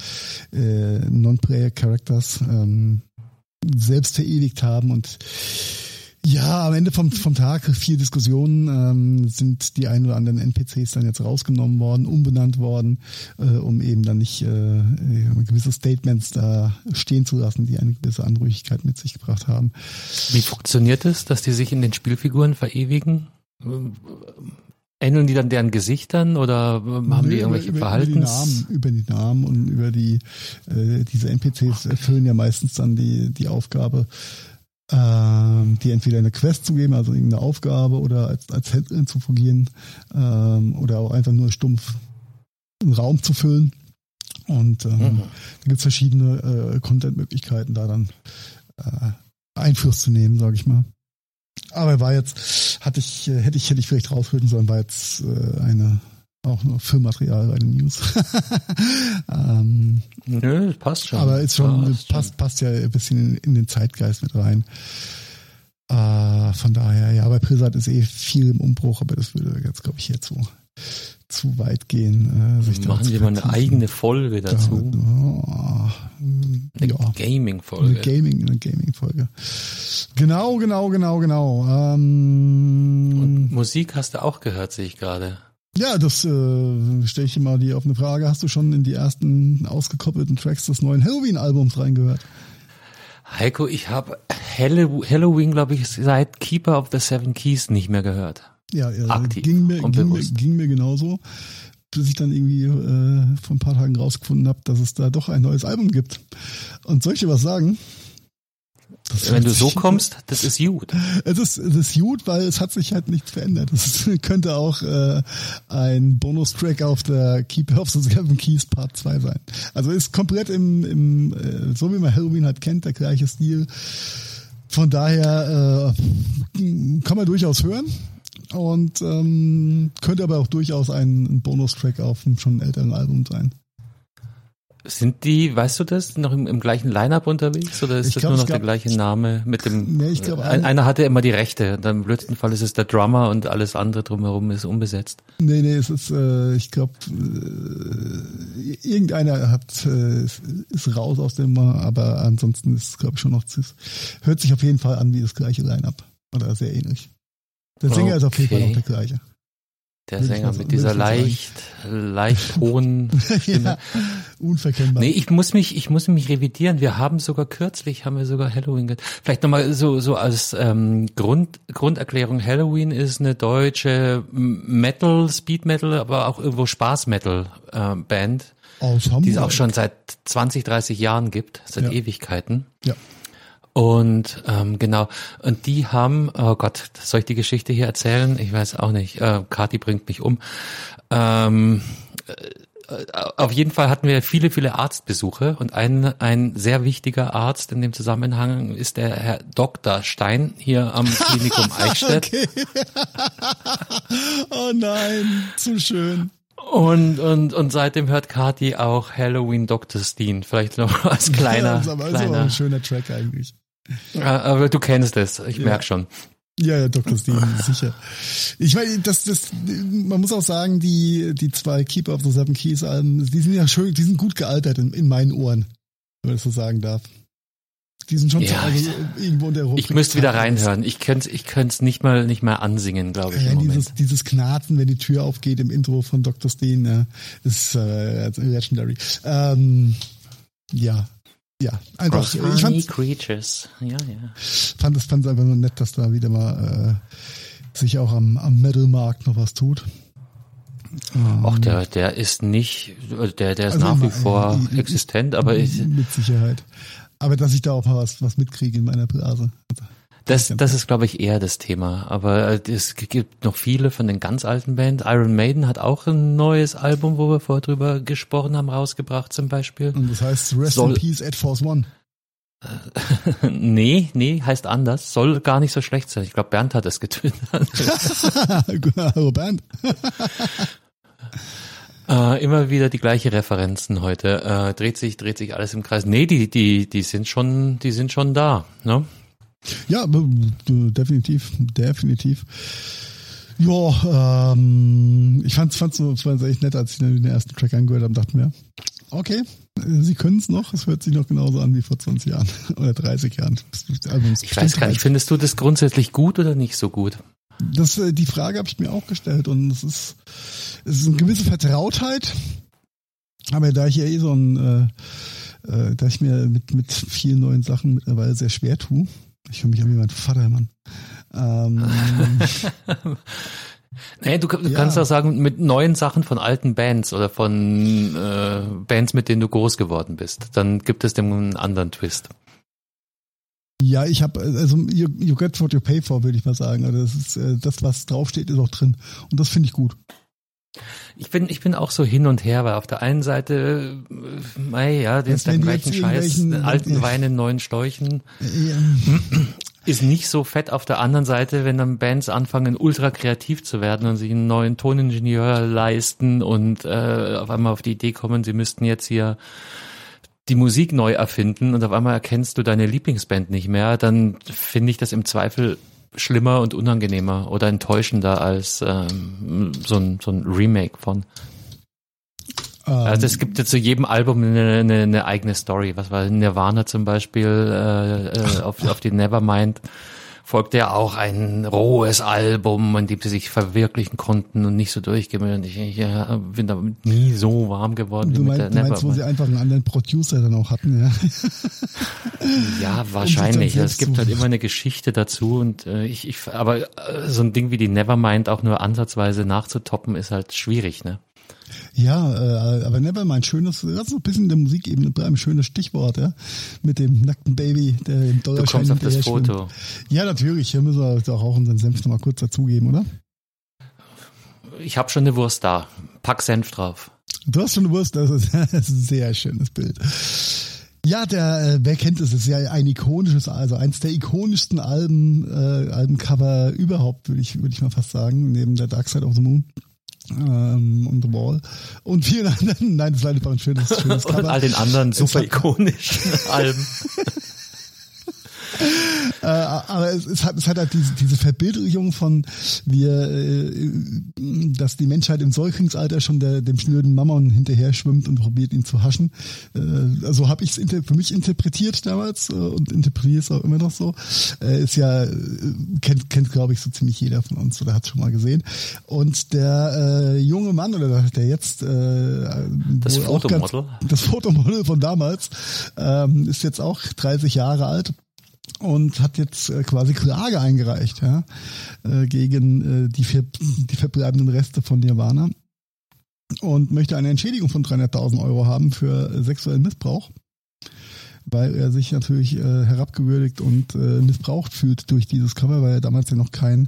äh, Non-Player-Characters, ähm, selbst verewigt haben und Ja, am Ende vom, vom Tag, viel Diskussionen, ähm, sind die ein oder anderen N P Cs dann jetzt rausgenommen worden, umbenannt worden, äh, um eben dann nicht äh, gewisse Statements da stehen zu lassen, die eine gewisse Anrüchigkeit mit sich gebracht haben. Wie funktioniert es, dass die sich in den Spielfiguren verewigen? Ähneln die dann deren Gesichtern oder haben Nö, die irgendwelche über, Verhaltens? Über die Namen, über die Namen und über die, äh, diese N P Cs erfüllen ja meistens dann die, die Aufgabe, ähm, die entweder eine Quest zu geben, also irgendeine Aufgabe oder als, als Händlerin zu fungieren, ähm, oder auch einfach nur stumpf einen Raum zu füllen. Und ähm, mhm. da gibt's verschiedene äh, Content-Möglichkeiten, da dann äh, Einfluss zu nehmen, sage ich mal. Aber war jetzt, hatte ich, hätte ich, hätte ich vielleicht rausfinden sollen, war jetzt äh, eine auch nur Filmmaterial bei den News. ähm, Nö, das passt schon. Aber ist schon, passt, passt, passt ja ein bisschen in, in den Zeitgeist mit rein. Äh, von daher, ja, bei Blizzard ist eh viel im Umbruch, aber das würde jetzt, glaube ich, hier zu, zu weit gehen. Äh, sich machen wir mal eine eigene Folge dazu. Ja, eine ja. Gaming-Folge. Eine Gaming, eine Gaming-Folge. Genau, genau, genau, genau. Ähm, Und Musik hast du auch gehört, sehe ich gerade. Ja, das äh, stelle ich dir mal die offene Frage. Hast du schon in die ersten ausgekoppelten Tracks des neuen Halloween-Albums reingehört? Heiko, ich habe Halloween, glaube ich, seit Keeper of the Seven Keys nicht mehr gehört. Ja, ja aktiv ging mir, und ging mir, bewusst. ging mir genauso, bis ich dann irgendwie äh, vor ein paar Tagen rausgefunden habe, dass es da doch ein neues Album gibt. Und soll ich dir was sagen? Das Wenn du so kommst, das ist gut. Es ist, es ist gut, weil es hat sich halt nichts verändert. Es könnte auch äh, ein Bonustrack auf der Keeper of the Seven Keys Part zwei sein. Also ist komplett im, im äh, so wie man Halloween halt kennt, der gleiche Stil. Von daher äh, kann man durchaus hören und ähm, könnte aber auch durchaus ein, ein Bonustrack auf einem schon älteren Album sein. Sind die, weißt du das, noch im, im gleichen Line-Up unterwegs oder ist Ich das glaub, nur es noch gab- der gleiche Name mit dem, Nee, ich glaub, äh, ein- einer hatte immer die Rechte, dann im blödsten Fall ist es der Drummer und alles andere drumherum ist unbesetzt. Nee, nee, es ist, äh, ich glaube, äh, irgendeiner hat äh, ist raus aus dem, aber ansonsten ist es, glaube ich, schon noch, es hört sich auf jeden Fall an wie das gleiche Line-Up oder sehr ähnlich. Der Sänger ist auf jeden Fall Okay. noch der gleiche. Der Würde ich Sänger mal so- mit dieser würde ich mal sagen. leicht, leicht hohen Stimme. Ja, unverkennbar. Nee, ich muss mich, ich muss mich revidieren. Wir haben sogar kürzlich, haben wir sogar Halloween gehört. Vielleicht nochmal so, so als ähm, Grund, Grunderklärung. Halloween ist eine deutsche Metal, Speed Metal, aber auch irgendwo Spaß Metal äh, Band, Aus Hamburg. die es auch schon seit zwanzig, dreißig Jahren gibt, seit Ja. Ewigkeiten. Ja. Und ähm, genau, und die haben, oh Gott, soll ich die Geschichte hier erzählen? Ich weiß auch nicht. Äh, Kati bringt mich um. Ähm, äh, auf jeden Fall hatten wir viele, viele Arztbesuche und ein ein sehr wichtiger Arzt in dem Zusammenhang ist der Herr Doktor Stein hier am Klinikum Eichstätt. Okay. Oh nein, zu schön. Und und und seitdem hört Kati auch Halloween Doktor Steen. Vielleicht noch als kleiner, Ja, das ist aber, das ist aber kleiner. ein schöner Track eigentlich. Äh, aber du kennst es, ich Ja. merk schon. Ja, ja, Doktor Steen, sicher. Ich meine, das, das, man muss auch sagen, die, die zwei Keeper of the Seven Keys Alben, die sind ja schön, die sind gut gealtert in, in meinen Ohren, wenn man das so sagen darf. Die sind schon Ja, so, also irgendwo in der Rubrik. Ich müsste wieder reinhören. Ich könnte ich könnte es nicht mal nicht mehr ansingen, glaube ich. Ja, Im Moment. dieses, dieses Knarzen, wenn die Tür aufgeht im Intro von Doktor Steen, ja, ist äh, legendary. Ähm, ja, ja, einfach. Ich Funny fand, Creatures. Ja, ja. fand es fand es einfach nur nett, dass da wieder mal äh, sich auch am, am Metal-Markt noch was tut. Auch der der ist nicht, der der ist Also nach wie immer, vor äh, äh, existent, aber ich, Mit Sicherheit. Aber dass ich da auch mal was, was mitkriege in meiner Blase. das das ist glaube ich eher das Thema. Aber es gibt noch viele von den ganz alten Bands. Iron Maiden hat auch ein neues Album, wo wir vorher drüber gesprochen haben, rausgebracht zum Beispiel. Und das heißt Rest Soll- in Peace Ed Force One. nee, nee, heißt anders. Soll gar nicht so schlecht sein. Ich glaube, Bernd hat es getwittert. Hallo Band. Äh, immer wieder die gleiche Referenzen heute. Äh, dreht sich, dreht sich alles im Kreis. Nee, die, die, die sind schon, die sind schon da, ne? Ja, äh, definitiv, definitiv. Ja, ähm, ich fand's, fand's so, es war echt nett, als ich den ersten Track angehört habe, dachte mir, Okay, Sie können es noch. Es hört sich noch genauso an wie vor zwanzig Jahren oder dreißig Jahren. Ich weiß gar nicht, findest du das grundsätzlich gut oder nicht so gut? Das, die Frage habe ich mir auch gestellt und es ist, es ist eine gewisse Vertrautheit, aber da ich ja eh so ein, äh, äh, da ich mir mit, mit vielen neuen Sachen mittlerweile sehr schwer tue, ich höre mich an wie mein Vater, Mann. Ähm, nee, du, du ja. kannst auch sagen, mit neuen Sachen von alten Bands oder von äh, Bands, mit denen du groß geworden bist, dann gibt es dem einen anderen Twist. Ja, ich habe, also you, you get what you pay for, würde ich mal sagen. Also das ist äh, das, was draufsteht, ist auch drin. Und das finde ich gut. Ich bin, ich bin auch so hin und her, weil auf der einen Seite, mei, ja, den, den gleichen Scheiß, den alten ja. Wein in neuen Schläuchen, ja. ist nicht so fett. Auf der anderen Seite, wenn dann Bands anfangen, ultra kreativ zu werden und sich einen neuen Toningenieur leisten und äh, auf einmal auf die Idee kommen, sie müssten jetzt hier die Musik neu erfinden und auf einmal erkennst du deine Lieblingsband nicht mehr, dann finde ich das im Zweifel schlimmer und unangenehmer oder enttäuschender als ähm, so ein so ein Remake von. Um. Also es gibt jetzt zu jedem Album eine, eine, eine eigene Story. Was war Nirvana zum Beispiel äh, äh, auf, auf die Nevermind folgte ja auch ein rohes Album, in dem sie sich verwirklichen konnten und nicht so durchgehen. Und ich, ich ja, bin damit nie so warm geworden du wie meinst, mit der du meinst, wo sie einfach einen anderen Producer dann auch hatten, ja? Ja, wahrscheinlich. Es gibt halt immer eine Geschichte dazu und äh, ich, ich, aber äh, so ein Ding wie die Nevermind auch nur ansatzweise nachzutoppen, ist halt schwierig, ne? Ja, äh, aber Nevermind, schönes, das ist so ein bisschen in der Musikebene ein schönes Stichwort, ja, mit dem nackten Baby, der im Dollarschein. Du kommst auf das Foto. Ja, natürlich, hier müssen wir doch auch unseren Senf nochmal kurz dazugeben, oder? Ich habe schon eine Wurst da, pack Senf drauf. Du hast schon eine Wurst, das ist, das ist ein sehr schönes Bild. Ja, der, wer kennt es, ist ja ein ikonisches, also eins der ikonischsten Alben, äh, Albencover überhaupt, würde ich, würde ich mal fast sagen, neben der Dark Side of the Moon. Ähm, und The Wall und vielen anderen, nein, das war einfach ein schönes, schönes Cover. Und all den anderen super ikonischen Alben. äh, aber es, es hat es hat halt diese, diese Verbildlichung von wir, äh, dass die Menschheit im Säuglingsalter schon der, dem schnöden Mammon hinterher schwimmt und probiert ihn zu haschen. Äh, so habe ich es für mich interpretiert damals äh, und interpretiere es auch immer noch so. Äh, ist ja kennt kennt glaube ich so ziemlich jeder von uns oder hat es schon mal gesehen. Und der äh, junge Mann oder der jetzt äh, das Fotomodel ganz, das Fotomodel von damals ähm, ist jetzt auch dreißig Jahre alt. Und hat jetzt äh, quasi Klage eingereicht, ja, äh, gegen äh, die, ver- die verbleibenden Reste von Nirvana und möchte eine Entschädigung von dreihunderttausend Euro haben für äh, sexuellen Missbrauch, weil er sich natürlich äh, herabgewürdigt und äh, missbraucht fühlt durch dieses Cover, weil er damals ja noch keinen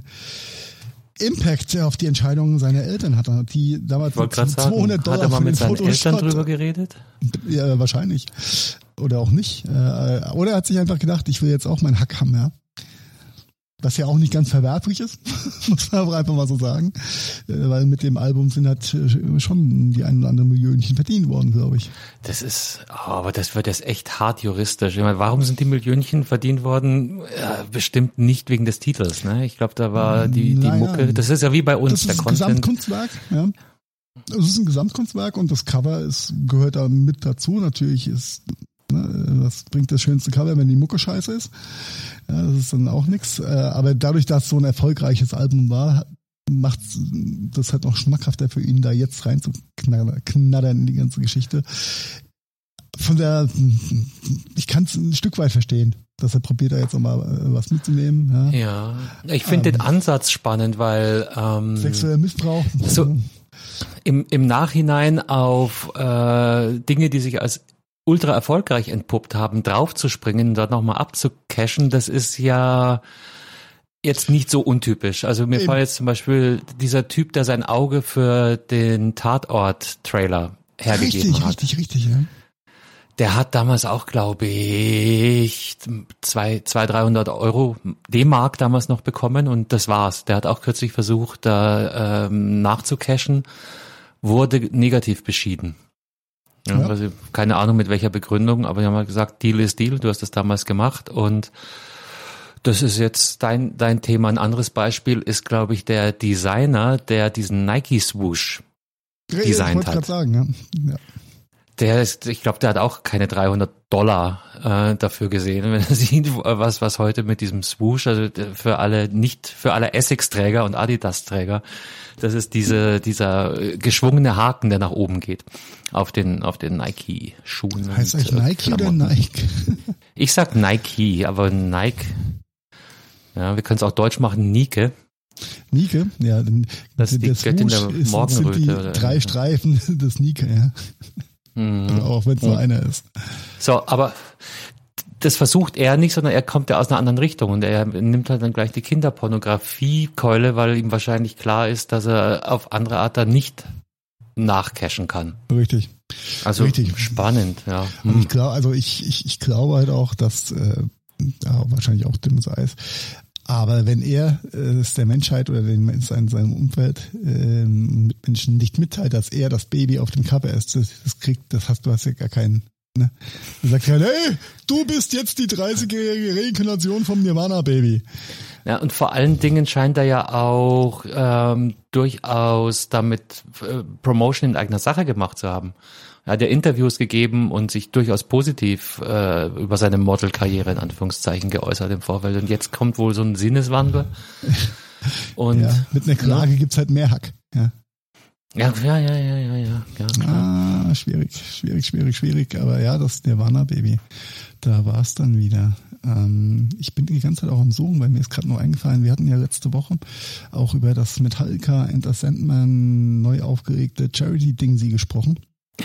Impact auf die Entscheidungen seiner Eltern hatte, die damals zweihundert Dollar hat er mal für mit den seinen Fotoshop Eltern drüber geredet? Ja, wahrscheinlich. Oder auch nicht. Oder er hat sich einfach gedacht, ich will jetzt auch meinen Hack haben, ja. Was ja auch nicht ganz verwerflich ist, muss man aber einfach mal so sagen. Weil mit dem Album sind halt schon die ein oder andere Millionchen verdient worden, glaube ich. Das ist, oh, aber das wird jetzt echt hart juristisch. Ich meine, warum sind die Millionchen verdient worden? Ja, bestimmt nicht wegen des Titels, ne? Ich glaube, da war die, die naja, Mucke, das ist ja wie bei uns, das der ist ein Content. Gesamtkunstwerk, ja. Es ist ein Gesamtkunstwerk und das Cover ist, gehört da mit dazu. Natürlich ist, ne, was bringt das schönste Cover, wenn die Mucke scheiße ist? Ja, das ist dann auch nix. Aber dadurch, dass es so ein erfolgreiches Album war, macht das halt noch schmackhafter für ihn, da jetzt reinzuknattern in die ganze Geschichte. Von der, ich kann es ein Stück weit verstehen, dass er probiert, da jetzt nochmal was mitzunehmen. Ja, ja ich finde ähm, den Ansatz spannend, weil ähm, sexueller Missbrauch. So, im, im Nachhinein auf äh, Dinge, die sich als ultra erfolgreich entpuppt haben, draufzuspringen, dort nochmal abzucashen, das ist ja jetzt nicht so untypisch. Also mir fällt jetzt zum Beispiel dieser Typ, der sein Auge für den Tatort-Trailer hergegeben richtig, hat. Richtig, richtig, richtig, ja. Der hat damals auch, glaube ich, zwei, zwei, dreihundert Euro D-Mark damals noch bekommen und das war's. Der hat auch kürzlich versucht, da ähm, nachzucashen, wurde negativ beschieden. Ja, ja. Also keine Ahnung mit welcher Begründung, aber die haben halt gesagt, Deal ist Deal, du hast das damals gemacht und das ist jetzt dein dein Thema. Ein anderes Beispiel ist, glaube ich, der Designer, der diesen Nike Swoosh designt hat. Ich wollte gerade sagen, ja. ja. Der ist, ich glaube, der hat auch keine dreihundert Dollar äh, dafür gesehen, wenn er sieht, was was heute mit diesem Swoosh, also für alle nicht für alle Essex-Träger und Adidas-Träger, das ist diese dieser geschwungene Haken, der nach oben geht auf den auf den Nike-Schuhen. Heißt eigentlich Nike Klamotten. oder Nike? Ich sag Nike, aber Nike. Ja, wir können es auch deutsch machen, Nike. Nike, ja, das ist die Göttin der Morgenröte. Sind die oder drei Streifen des Nike, ja. Mhm. Also auch wenn es nur einer ist. So, aber das versucht er nicht, sondern er kommt ja aus einer anderen Richtung und er nimmt halt dann gleich die Kinderpornografie-Keule, weil ihm wahrscheinlich klar ist, dass er auf andere Art dann nicht nachcashen kann. Richtig. Also Richtig. Spannend, ja. Und ich glaube, also ich, ich, ich glaube halt auch, dass äh, ja, wahrscheinlich auch dünnes Eis. Aber wenn er äh, es der Menschheit oder den in seinem Umfeld äh, mit Menschen nicht mitteilt, dass er das Baby auf dem Cover ist, das, das kriegt, das hast du hast ja gar keinen. Ne? Er sagt ja, hey, du bist jetzt die dreißigjährige Reinkarnation vom Nirvana-Baby. Ja, und vor allen Dingen scheint er ja auch ähm, durchaus damit äh, Promotion in eigener Sache gemacht zu haben. Er hat ja Interviews gegeben und sich durchaus positiv äh, über seine Modelkarriere in Anführungszeichen geäußert im Vorfeld. Und jetzt kommt wohl so ein Sinneswandel. Und ja, mit einer Klage ja. gibt's halt mehr Hack. Ja. Ja, ja, ja, ja, ja, ja. ja ah, schwierig, schwierig, schwierig, schwierig. Aber ja, das Nirvana-Baby, da war's dann wieder. Ähm, ich bin die ganze Zeit auch am Suchen, weil mir ist gerade noch eingefallen, wir hatten ja letzte Woche auch über das Metallica Enter Sandman neu aufgeregte Charity-Ding sie gesprochen.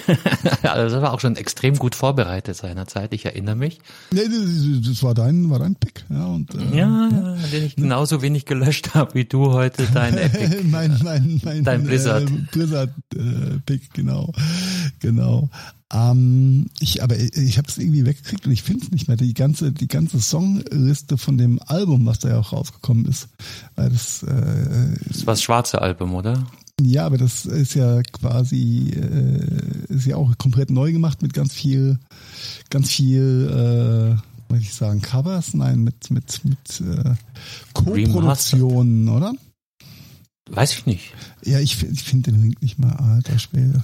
Also das war auch schon extrem gut vorbereitet seinerzeit, ich erinnere mich. Nee, das war dein, war dein Pick, ja. Und, äh, ja, ja, den ich genauso wenig gelöscht habe wie du heute dein Epic. mein, mein, mein, dein Blizzard. Äh, Blizzard äh, Pick, genau. Genau. Ähm, ich, aber ich habe es irgendwie weggekriegt und ich finde es nicht mehr. Die ganze, die ganze Songliste von dem Album, was da ja auch rausgekommen ist. Weil das, äh, das war das schwarze Album, oder? Ja, aber das ist ja quasi, äh, ist ja auch komplett neu gemacht mit ganz viel, ganz viel, äh, wollte ich sagen, Covers? Nein, mit, mit, mit äh, Co-Produktionen, oder? Weiß ich nicht. Ja, ich, ich finde den Link nicht mehr, alter Schwede.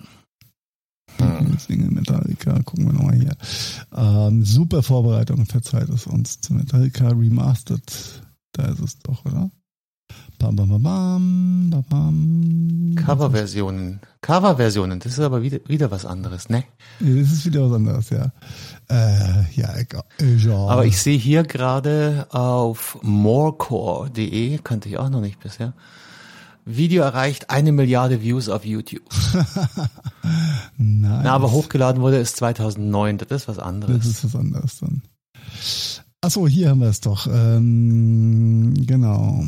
Hm. Single Metallica, gucken wir nochmal hier. Ähm, super Vorbereitung, verzeiht es uns. Zu Metallica Remastered, da ist es doch, oder? Bam, bam, bam, bam, bam. Coverversionen. Coverversionen, das ist aber wieder, wieder was anderes, ne? Ja, das ist wieder was anderes, ja. Äh, ja, egal. Ja. Aber ich sehe hier gerade auf morecore punkt de, kannte ich auch noch nicht bisher, Video erreicht eine Milliarde Views auf YouTube. Nice. Na, aber hochgeladen wurde es zweitausendneun, das ist was anderes. Das ist was anderes dann. Achso, hier haben wir es doch. Ähm, genau.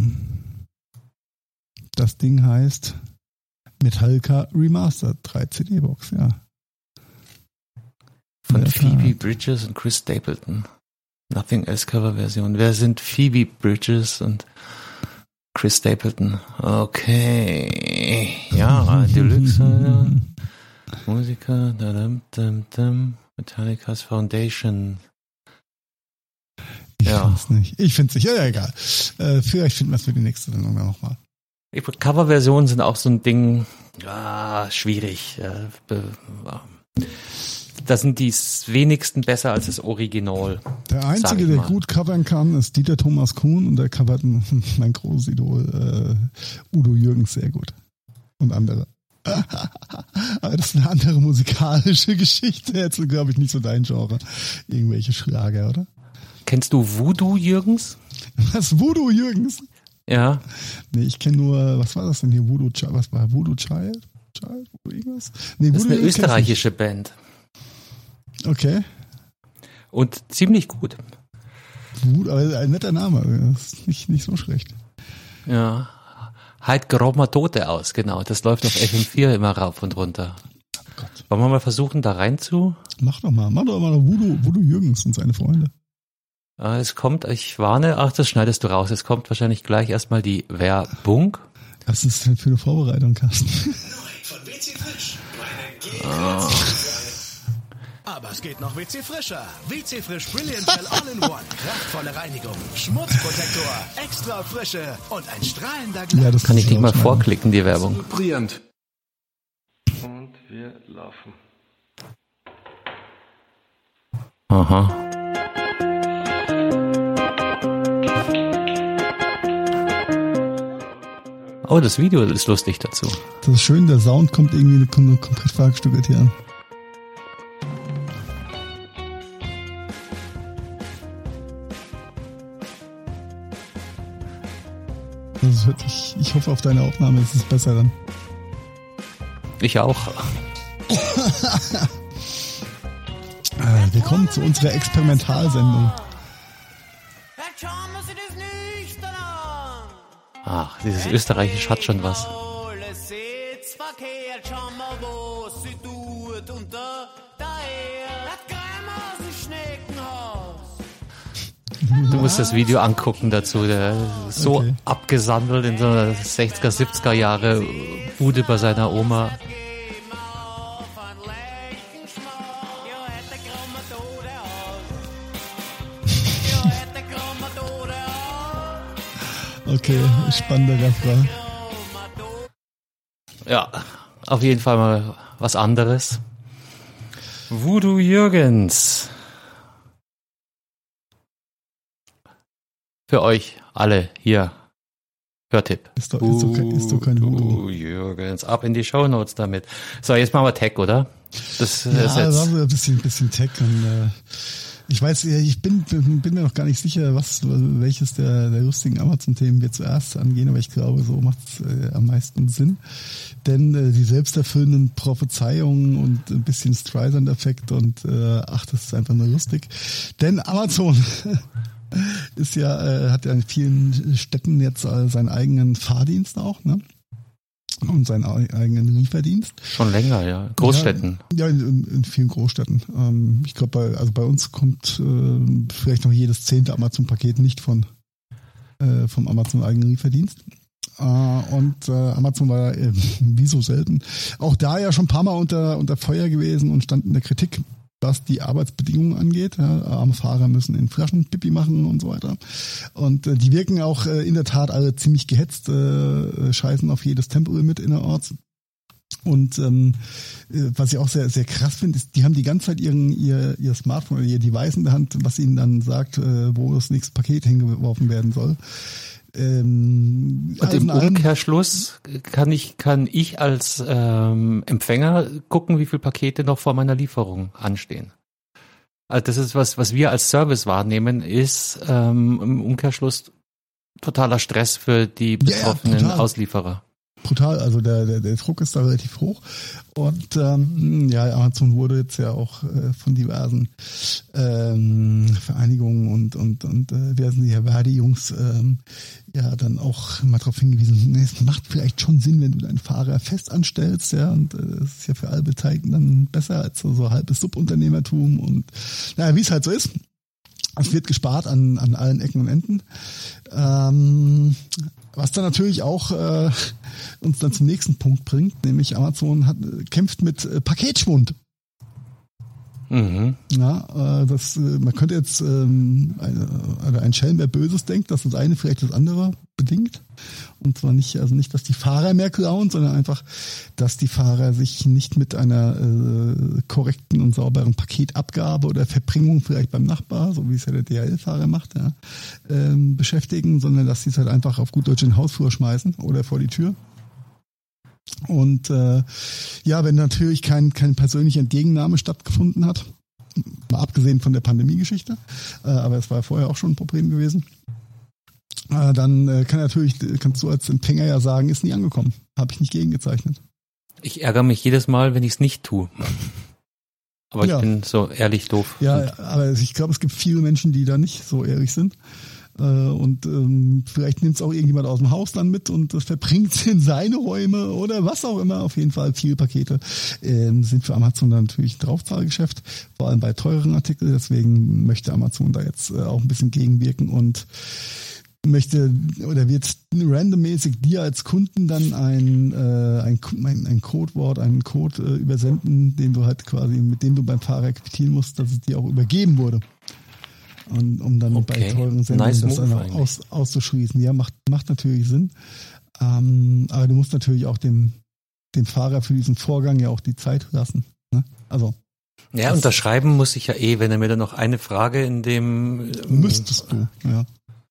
Das Ding heißt Metallica Remastered, drei C D-Box, ja. Von ja, Phoebe Bridgers und Chris Stapleton. Nothing Else Cover-Version. Wer sind Phoebe Bridgers und Chris Stapleton? Okay. Ja, Deluxe. Ja. Musiker. Dadam, dam, dam. Metallica's Foundation. Ich ja. find's nicht. Ich find's nicht. Ja, ja, egal. Äh, vielleicht finden wir es für die nächste Sendung dann nochmal. Coverversionen sind auch so ein Ding, ah, schwierig. Da sind die wenigsten besser als das Original. Der Einzige, der gut covern kann, ist Dieter Thomas Kuhn und der covert mein großes Idol äh, Udo Jürgens sehr gut. Und andere. Aber das ist eine andere musikalische Geschichte. Jetzt glaube ich nicht so dein Genre. Irgendwelche Schlager, oder? Kennst du Voodoo Jürgens? Was, Voodoo Jürgens? Ja. Nee, ich kenne nur, was war das denn hier? Voodoo Child? Was war Voodoo Child? Child? Voodoo irgendwas? Nee, das Voodoo ist eine österreichische Band. Okay. Und ziemlich gut. Voodoo, aber ein netter Name. Das ist nicht, nicht so schlecht. Ja. Halt Gromatote aus, genau. Das läuft auf F M vier immer rauf und runter. Oh Gott. Wollen wir mal versuchen, da rein zu? Mach doch mal. Mach doch mal Voodoo, Voodoo Jürgens und seine Freunde. Es kommt, ich warne, ach, das schneidest du raus. Es kommt wahrscheinlich gleich erstmal die Werbung. Was ist denn für eine Vorbereitung, Carsten? Von W C Frisch. Oh. Aber es geht noch W C Frischer. W C Frisch Brilliant Gel All-in-One. Kraftvolle Reinigung, Schmutzprotektor, extra Frische und ein strahlender Glanz. Ja, das kann ich nicht mal vorklicken, die Werbung. Vibrierend. Und wir laufen. Aha. Oh, das Video ist lustig dazu. Das ist schön, der Sound kommt irgendwie kommt komplett verstückelt hier an. Das hört sich, ich hoffe auf deine Aufnahme, es ist besser dann. Ich auch. Willkommen zu unserer Experimentalsendung. Ach, dieses Österreichisch hat schon was. Du musst das Video angucken dazu, der ist so okay. Abgesandelt in so einer sechziger, siebziger Jahre Bude bei seiner Oma. Okay, spannender Refrain. Ja, auf jeden Fall mal was anderes. Voodoo Jürgens. Für euch alle hier. Hörtipp. Ist doch, ist doch, kein, ist doch kein Voodoo. Jürgens, ab in die Shownotes damit. So, jetzt machen wir Tech, oder? Das ja, ist jetzt ein bisschen, bisschen Tech und äh, ich weiß, ich bin, bin mir noch gar nicht sicher, was, welches der, der lustigen Amazon-Themen wir zuerst angehen, aber ich glaube, so macht es äh, am meisten Sinn. Denn äh, die selbsterfüllenden Prophezeiungen und ein bisschen Streisand-Effekt und äh, ach, das ist einfach nur lustig. Denn Amazon ist ja, äh, hat ja in vielen Städten jetzt äh, seinen eigenen Fahrdienst auch, ne? Und seinen eigenen Lieferdienst. Schon länger, ja. Großstädten. Ja, ja in, in vielen Großstädten. Ähm, ich glaube, bei, also bei uns kommt äh, vielleicht noch jedes zehnte Amazon-Paket nicht von äh, vom Amazon eigenen Lieferdienst. Äh, und äh, Amazon war äh, wie so selten auch da ja schon ein paar Mal unter unter Feuer gewesen und stand in der Kritik, was die Arbeitsbedingungen angeht. Ja, arme Fahrer müssen in Flaschen Pipi machen und so weiter. Und äh, die wirken auch äh, in der Tat alle ziemlich gehetzt, äh, scheißen auf jedes Tempolimit innerorts. Und ähm, äh, was ich auch sehr sehr krass finde, ist, die haben die ganze Zeit ihren ihr ihr Smartphone oder ihr Device in der Hand, was ihnen dann sagt, äh, wo das nächste Paket hingeworfen werden soll. Ähm, und im Umkehrschluss kann ich kann ich als ähm, Empfänger gucken, wie viele Pakete noch vor meiner Lieferung anstehen. Also das ist was, was wir als Service wahrnehmen, ist ähm, im Umkehrschluss totaler Stress für die betroffenen ja, ja, Auslieferer. Brutal, also der, der, der Druck ist da relativ hoch und ähm, ja, Amazon wurde jetzt ja auch äh, von diversen ähm, Vereinigungen und und und äh, wer sind die Herr Verdi-Jungs ähm, ja dann auch mal darauf hingewiesen, es macht vielleicht schon Sinn, wenn du deinen Fahrer fest anstellst, ja, und äh, das ist ja für alle Beteiligten dann besser als so, so halbes Subunternehmertum und naja, wie es halt so ist. Es wird gespart an an allen Ecken und Enden. Ähm, was dann natürlich auch äh, uns dann zum nächsten Punkt bringt, nämlich Amazon hat, kämpft mit äh, Paketschwund. Mhm. Ja, äh, das, äh, man könnte jetzt ähm, ein, ein Schelm, wer Böses denkt, dass das eine vielleicht das andere bedingt. Und zwar nicht, also nicht, dass die Fahrer mehr klauen, sondern einfach, dass die Fahrer sich nicht mit einer äh, korrekten und sauberen Paketabgabe oder Verbringung vielleicht beim Nachbar, so wie es ja der D H L-Fahrer macht, ja, ähm, beschäftigen, sondern dass sie es halt einfach auf gut Deutsch in den Hausflur schmeißen oder vor die Tür. Und äh, ja, wenn natürlich kein, keine persönliche Entgegennahme stattgefunden hat, mal abgesehen von der Pandemie-Geschichte, äh, aber es war vorher auch schon ein Problem gewesen, äh, dann äh, kann natürlich, kannst du als Empfänger ja sagen, ist nie angekommen, habe ich nicht gegengezeichnet. Ich ärgere mich jedes Mal, wenn ich es nicht tue. Aber ja. Ich bin so ehrlich doof. Ja, aber ich glaube, es gibt viele Menschen, die da nicht so ehrlich sind. Und ähm, vielleicht nimmt es auch irgendjemand aus dem Haus dann mit und das verbringt es in seine Räume oder was auch immer. Auf jeden Fall viele Pakete ähm, sind für Amazon dann natürlich ein Draufzahlgeschäft, vor allem bei teureren Artikeln. Deswegen möchte Amazon da jetzt äh, auch ein bisschen gegenwirken und möchte oder wird randommäßig dir als Kunden dann ein, äh, ein, ein, ein Codewort, einen Code äh, übersenden, den du halt quasi, mit dem du beim Fahrer quittieren musst, dass es dir auch übergeben wurde. Und, um dann okay. bei teuren Sendungen nice das dann auch aus, auszuschließen. Ja, macht, macht natürlich Sinn. Ähm, aber du musst natürlich auch dem, dem Fahrer für diesen Vorgang ja auch die Zeit lassen. Ne? Also Ja, das unterschreiben muss ich ja eh, wenn er mir dann noch eine Frage in dem... Müsstest du, ja.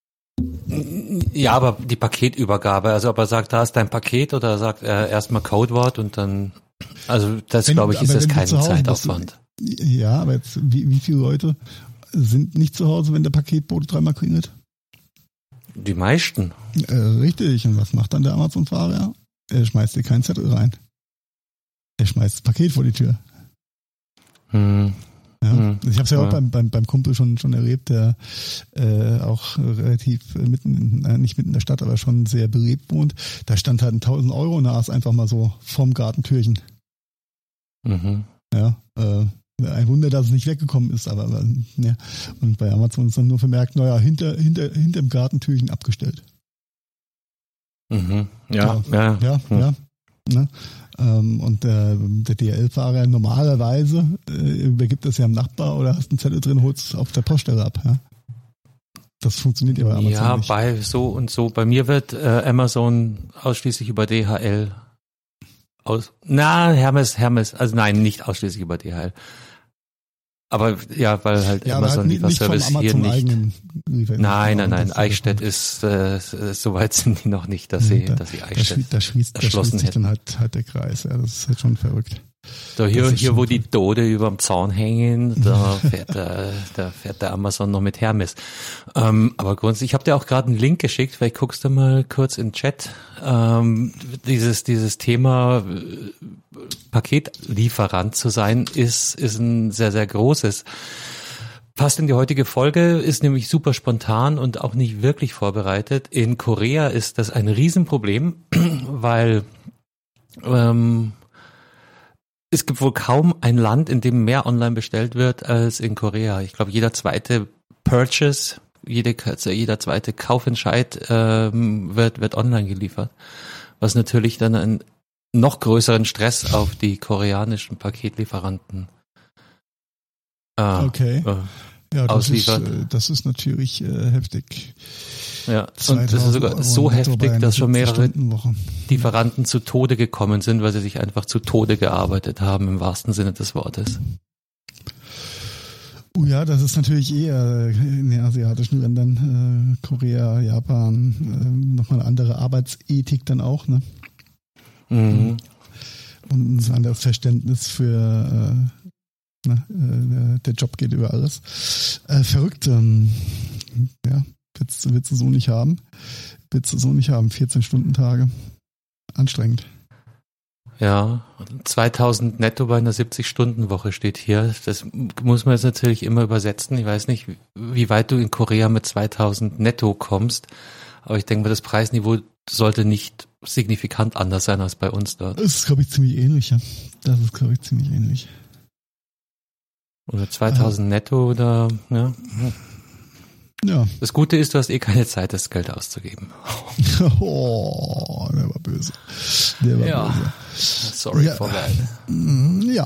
Ja, aber die Paketübergabe, also ob er sagt, da ist dein Paket oder sagt er erstmal Codewort und dann, also das wenn, glaube ich, ist das kein Zeitaufwand. Du, ja, aber jetzt, wie, wie viele Leute sind nicht zu Hause, wenn der Paketbote dreimal klingelt? Die meisten. Äh, richtig, und was macht dann der Amazon-Fahrer? Er schmeißt dir keinen Zettel rein. Er schmeißt das Paket vor die Tür. Hm. Ja, hm. ich habe es ja, ja auch ja. beim, beim, beim Kumpel schon, schon erlebt, der äh, auch relativ mitten, äh, nicht mitten in der Stadt, aber schon sehr belebt wohnt. Da stand halt ein tausend Euro Nas einfach mal so vorm Gartentürchen. Mhm. Ja, äh, ein Wunder, dass es nicht weggekommen ist, aber, aber ja. Und bei Amazon ist dann nur vermerkt, naja, hinter, hinter, hinter dem Gartentürchen abgestellt. Mhm. Ja, ja, ja, ja. Hm. ja ne? ähm, und der, der D H L-Fahrer normalerweise äh, übergibt das ja am Nachbar oder hast einen Zettel drin, holst es auf der Poststelle ab. Ja? Das funktioniert ja bei Amazon ja, nicht. Ja, bei so und so. Bei mir wird äh, Amazon ausschließlich über D H L aus. Na, Hermes, Hermes, also nein, nicht ausschließlich über D H L. Aber ja, weil halt ja, Amazon halt Lieferservice hier nicht. Liefer- nein, nein, nein. Eichstätt ist, äh, so weit sind die noch nicht, dass sie, da, dass sie Eichstätt da schließt, da erschlossen schließt sich hätten. dann halt, halt der Kreis. Ja, das ist halt schon verrückt. So hier, Das ist hier schon wo die verrückt. Tode überm Zaun hängen, da fährt der, da fährt der Amazon noch mit Hermes. Ähm, aber grundsätzlich, ich habe dir auch gerade einen Link geschickt, vielleicht guckst du mal kurz in den Chat. Ähm, dieses, dieses Thema äh, Paketlieferant zu sein, ist, ist ein sehr, sehr großes. Passt in die heutige Folge, ist nämlich super spontan und auch nicht wirklich vorbereitet. In Korea ist das ein Riesenproblem, weil ähm, es gibt wohl kaum ein Land, in dem mehr online bestellt wird als in Korea. Ich glaube, jeder zweite Purchase, jede, also jeder zweite Kaufentscheid ähm, wird, wird online geliefert, was natürlich dann einen noch größeren Stress auf die koreanischen Paketlieferanten äh, Okay. äh, Ja, das ist, ausliefert. äh, das ist natürlich äh, heftig. Ja, und das ist sogar Euro so netto bei heftig, einer dass schon mehrere vierzig-Stunden-Woche. Lieferanten zu Tode gekommen sind, weil sie sich einfach zu Tode gearbeitet haben, im wahrsten Sinne des Wortes. Oh ja, das ist natürlich eher in den asiatischen Ländern, äh, Korea, Japan, äh, nochmal eine andere Arbeitsethik dann auch, ne? Mhm. Und ein anderes Verständnis für äh, ne, äh, der Job geht über alles. Äh, verrückt, ähm, ja, willst, willst du so nicht haben. Willst du so nicht haben, vierzehn-Stunden-Tage. Anstrengend. Ja, zweitausend netto bei einer siebzig-Stunden-Woche steht hier. Das muss man jetzt natürlich immer übersetzen. Ich weiß nicht, wie weit du in Korea mit zweitausend netto kommst, aber ich denke mal, das Preisniveau sollte nicht signifikant anders sein als bei uns dort. Das ist, glaube ich, ziemlich ähnlich, ja. Das ist, glaube ich, ziemlich ähnlich. Oder zweitausend äh, netto oder, ja. Ja. Das Gute ist, du hast eh keine Zeit, das Geld auszugeben. Oh, der war böse. Der war ja. böse. Sorry ja. for that. Ja.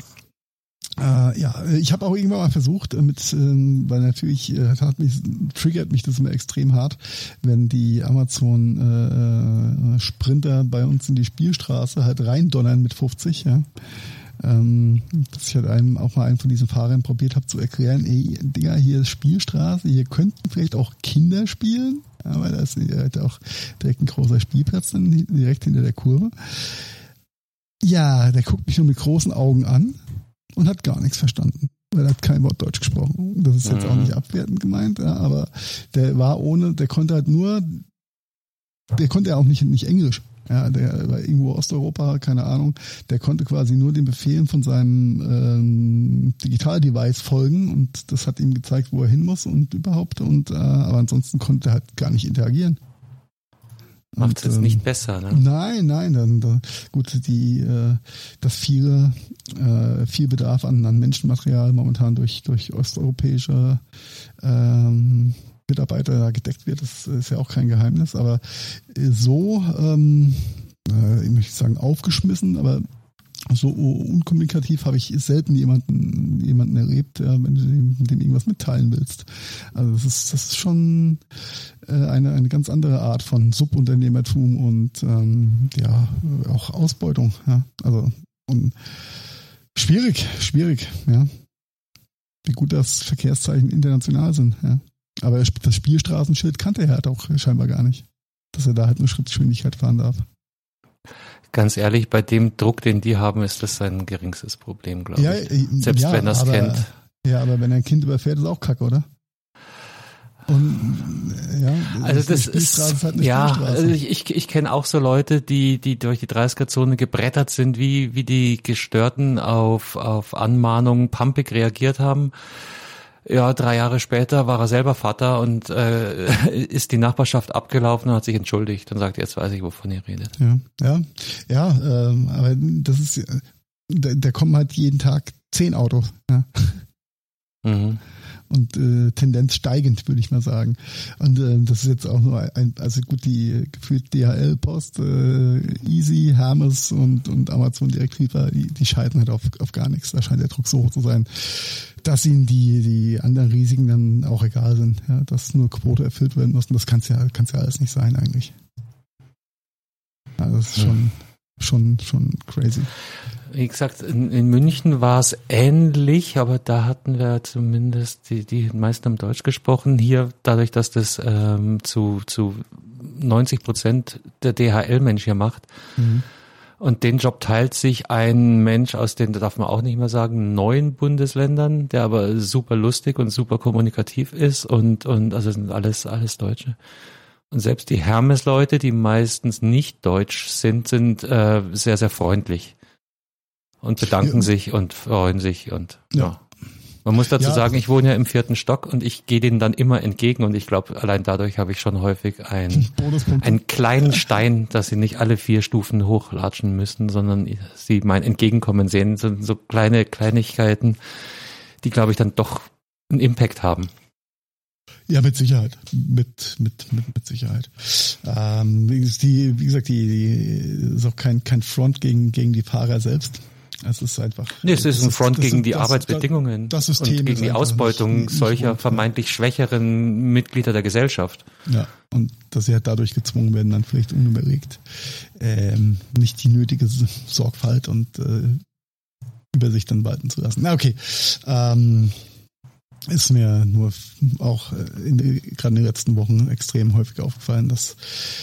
Äh, ja, ich habe auch irgendwann mal versucht, mit, ähm, weil natürlich äh, hat mich, triggert mich das immer extrem hart, wenn die Amazon äh, Sprinter bei uns in die Spielstraße halt reindonnern mit fünfzig, ja. Ähm, dass ich halt einem auch mal einen von diesen Fahrern probiert habe zu erklären, ey, Digga, hier ist Spielstraße, hier könnten vielleicht auch Kinder spielen, aber da ist halt auch direkt ein großer Spielplatz dann direkt hinter der Kurve. Ja, der guckt mich nur mit großen Augen an und hat gar nichts verstanden, weil er hat kein Wort Deutsch gesprochen. Das ist jetzt mhm. auch nicht abwertend gemeint, ja, aber der war ohne, der konnte halt nur, der konnte ja auch nicht, nicht Englisch. Ja, der war irgendwo Osteuropa, keine Ahnung, der konnte quasi nur den Befehlen von seinem ähm, Digital-Device folgen und das hat ihm gezeigt, wo er hin muss und überhaupt, und äh, aber ansonsten konnte er halt gar nicht interagieren. Macht es jetzt ähm, nicht besser, ne? Nein, nein, dann, dann gut, die äh, das viele äh, viel Bedarf an, an Menschenmaterial momentan durch durch osteuropäische ähm, Mitarbeiter da gedeckt wird, das ist ja auch kein Geheimnis, aber so, ähm, äh, ich möchte sagen aufgeschmissen, aber so unkommunikativ habe ich selten jemanden jemanden erlebt, ja, wenn du dem, dem irgendwas mitteilen willst. Also das ist das ist schon äh, eine eine ganz andere Art von Subunternehmertum und ähm, ja auch Ausbeutung. Ja, also und Schwierig, schwierig, ja. Wie gut das Verkehrszeichen international sind, ja. Aber das Spielstraßenschild kannte er halt auch scheinbar gar nicht. Dass er da halt nur Schrittgeschwindigkeit fahren darf. Ganz ehrlich, bei dem Druck, den die haben, ist das sein geringstes Problem, glaube ja, ich. Selbst ja, wenn er es kennt. Ja, aber wenn er ein Kind überfährt, ist auch kacke, oder? Und ja, also das ist, ist halt ja, also ich, ich, ich kenne auch so Leute, die die durch die dreißiger-Zone gebrettert sind, wie wie die Gestörten auf auf Anmahnungen pumpig reagiert haben. Ja, drei Jahre später war er selber Vater und äh, ist die Nachbarschaft abgelaufen und hat sich entschuldigt und sagt, jetzt weiß ich, wovon ihr redet. Ja, ja, ja, ähm, aber das ist, da, da kommen halt jeden Tag zehn Autos. Ja. Mhm. Und äh, Tendenz steigend, würde ich mal sagen. Und äh, das ist jetzt auch nur ein, also gut, die gefühlt D H L, Post, äh, Easy, Hermes und, und Amazon Direktliefer, die, die scheiden halt auf, auf gar nichts. Da scheint der Druck so hoch zu sein, dass ihnen die, die anderen Risiken dann auch egal sind, ja, dass nur Quote erfüllt werden muss. Und das kann es ja, kann's ja alles nicht sein eigentlich. Ja, das ist schon, ja. schon, schon crazy. Wie gesagt, in, in München war es ähnlich, aber da hatten wir zumindest, die, die meisten haben Deutsch gesprochen. Hier, dadurch, dass das ähm, zu, zu neunzig Prozent der D H L-Mensch hier macht, mhm. und den Job teilt sich ein Mensch aus den, da darf man auch nicht mehr sagen, neun Bundesländern, der aber super lustig und super kommunikativ ist und, und also sind alles, alles Deutsche. Und selbst die Hermes-Leute, die meistens nicht deutsch sind, sind äh, sehr, sehr freundlich. Und bedanken ja. sich und freuen sich und ja. ja. Man muss dazu ja, sagen, ich wohne ja im vierten Stock und ich gehe denen dann immer entgegen und ich glaube, allein dadurch habe ich schon häufig ein, einen kleinen Stein, dass sie nicht alle vier Stufen hochlatschen müssen, sondern sie mein Entgegenkommen sehen. Das sind so kleine Kleinigkeiten, die, glaube ich, dann doch einen Impact haben. Ja, mit Sicherheit. Mit, mit, mit, mit Sicherheit. Ähm, die, wie gesagt, die, die ist auch kein, kein Front gegen, gegen die Fahrer selbst. Es ist einfach. Nee, es ist ein Front gegen die Arbeitsbedingungen das System und gegen die Ausbeutung nicht, nicht solcher gut, vermeintlich schwächeren Mitglieder der Gesellschaft. Ja, und dass sie halt dadurch gezwungen werden, dann vielleicht unüberlegt ähm, nicht die nötige Sorgfalt und äh, Übersicht dann walten zu lassen. Na okay, ähm, ist mir nur auch in, gerade in den letzten Wochen extrem häufig aufgefallen, dass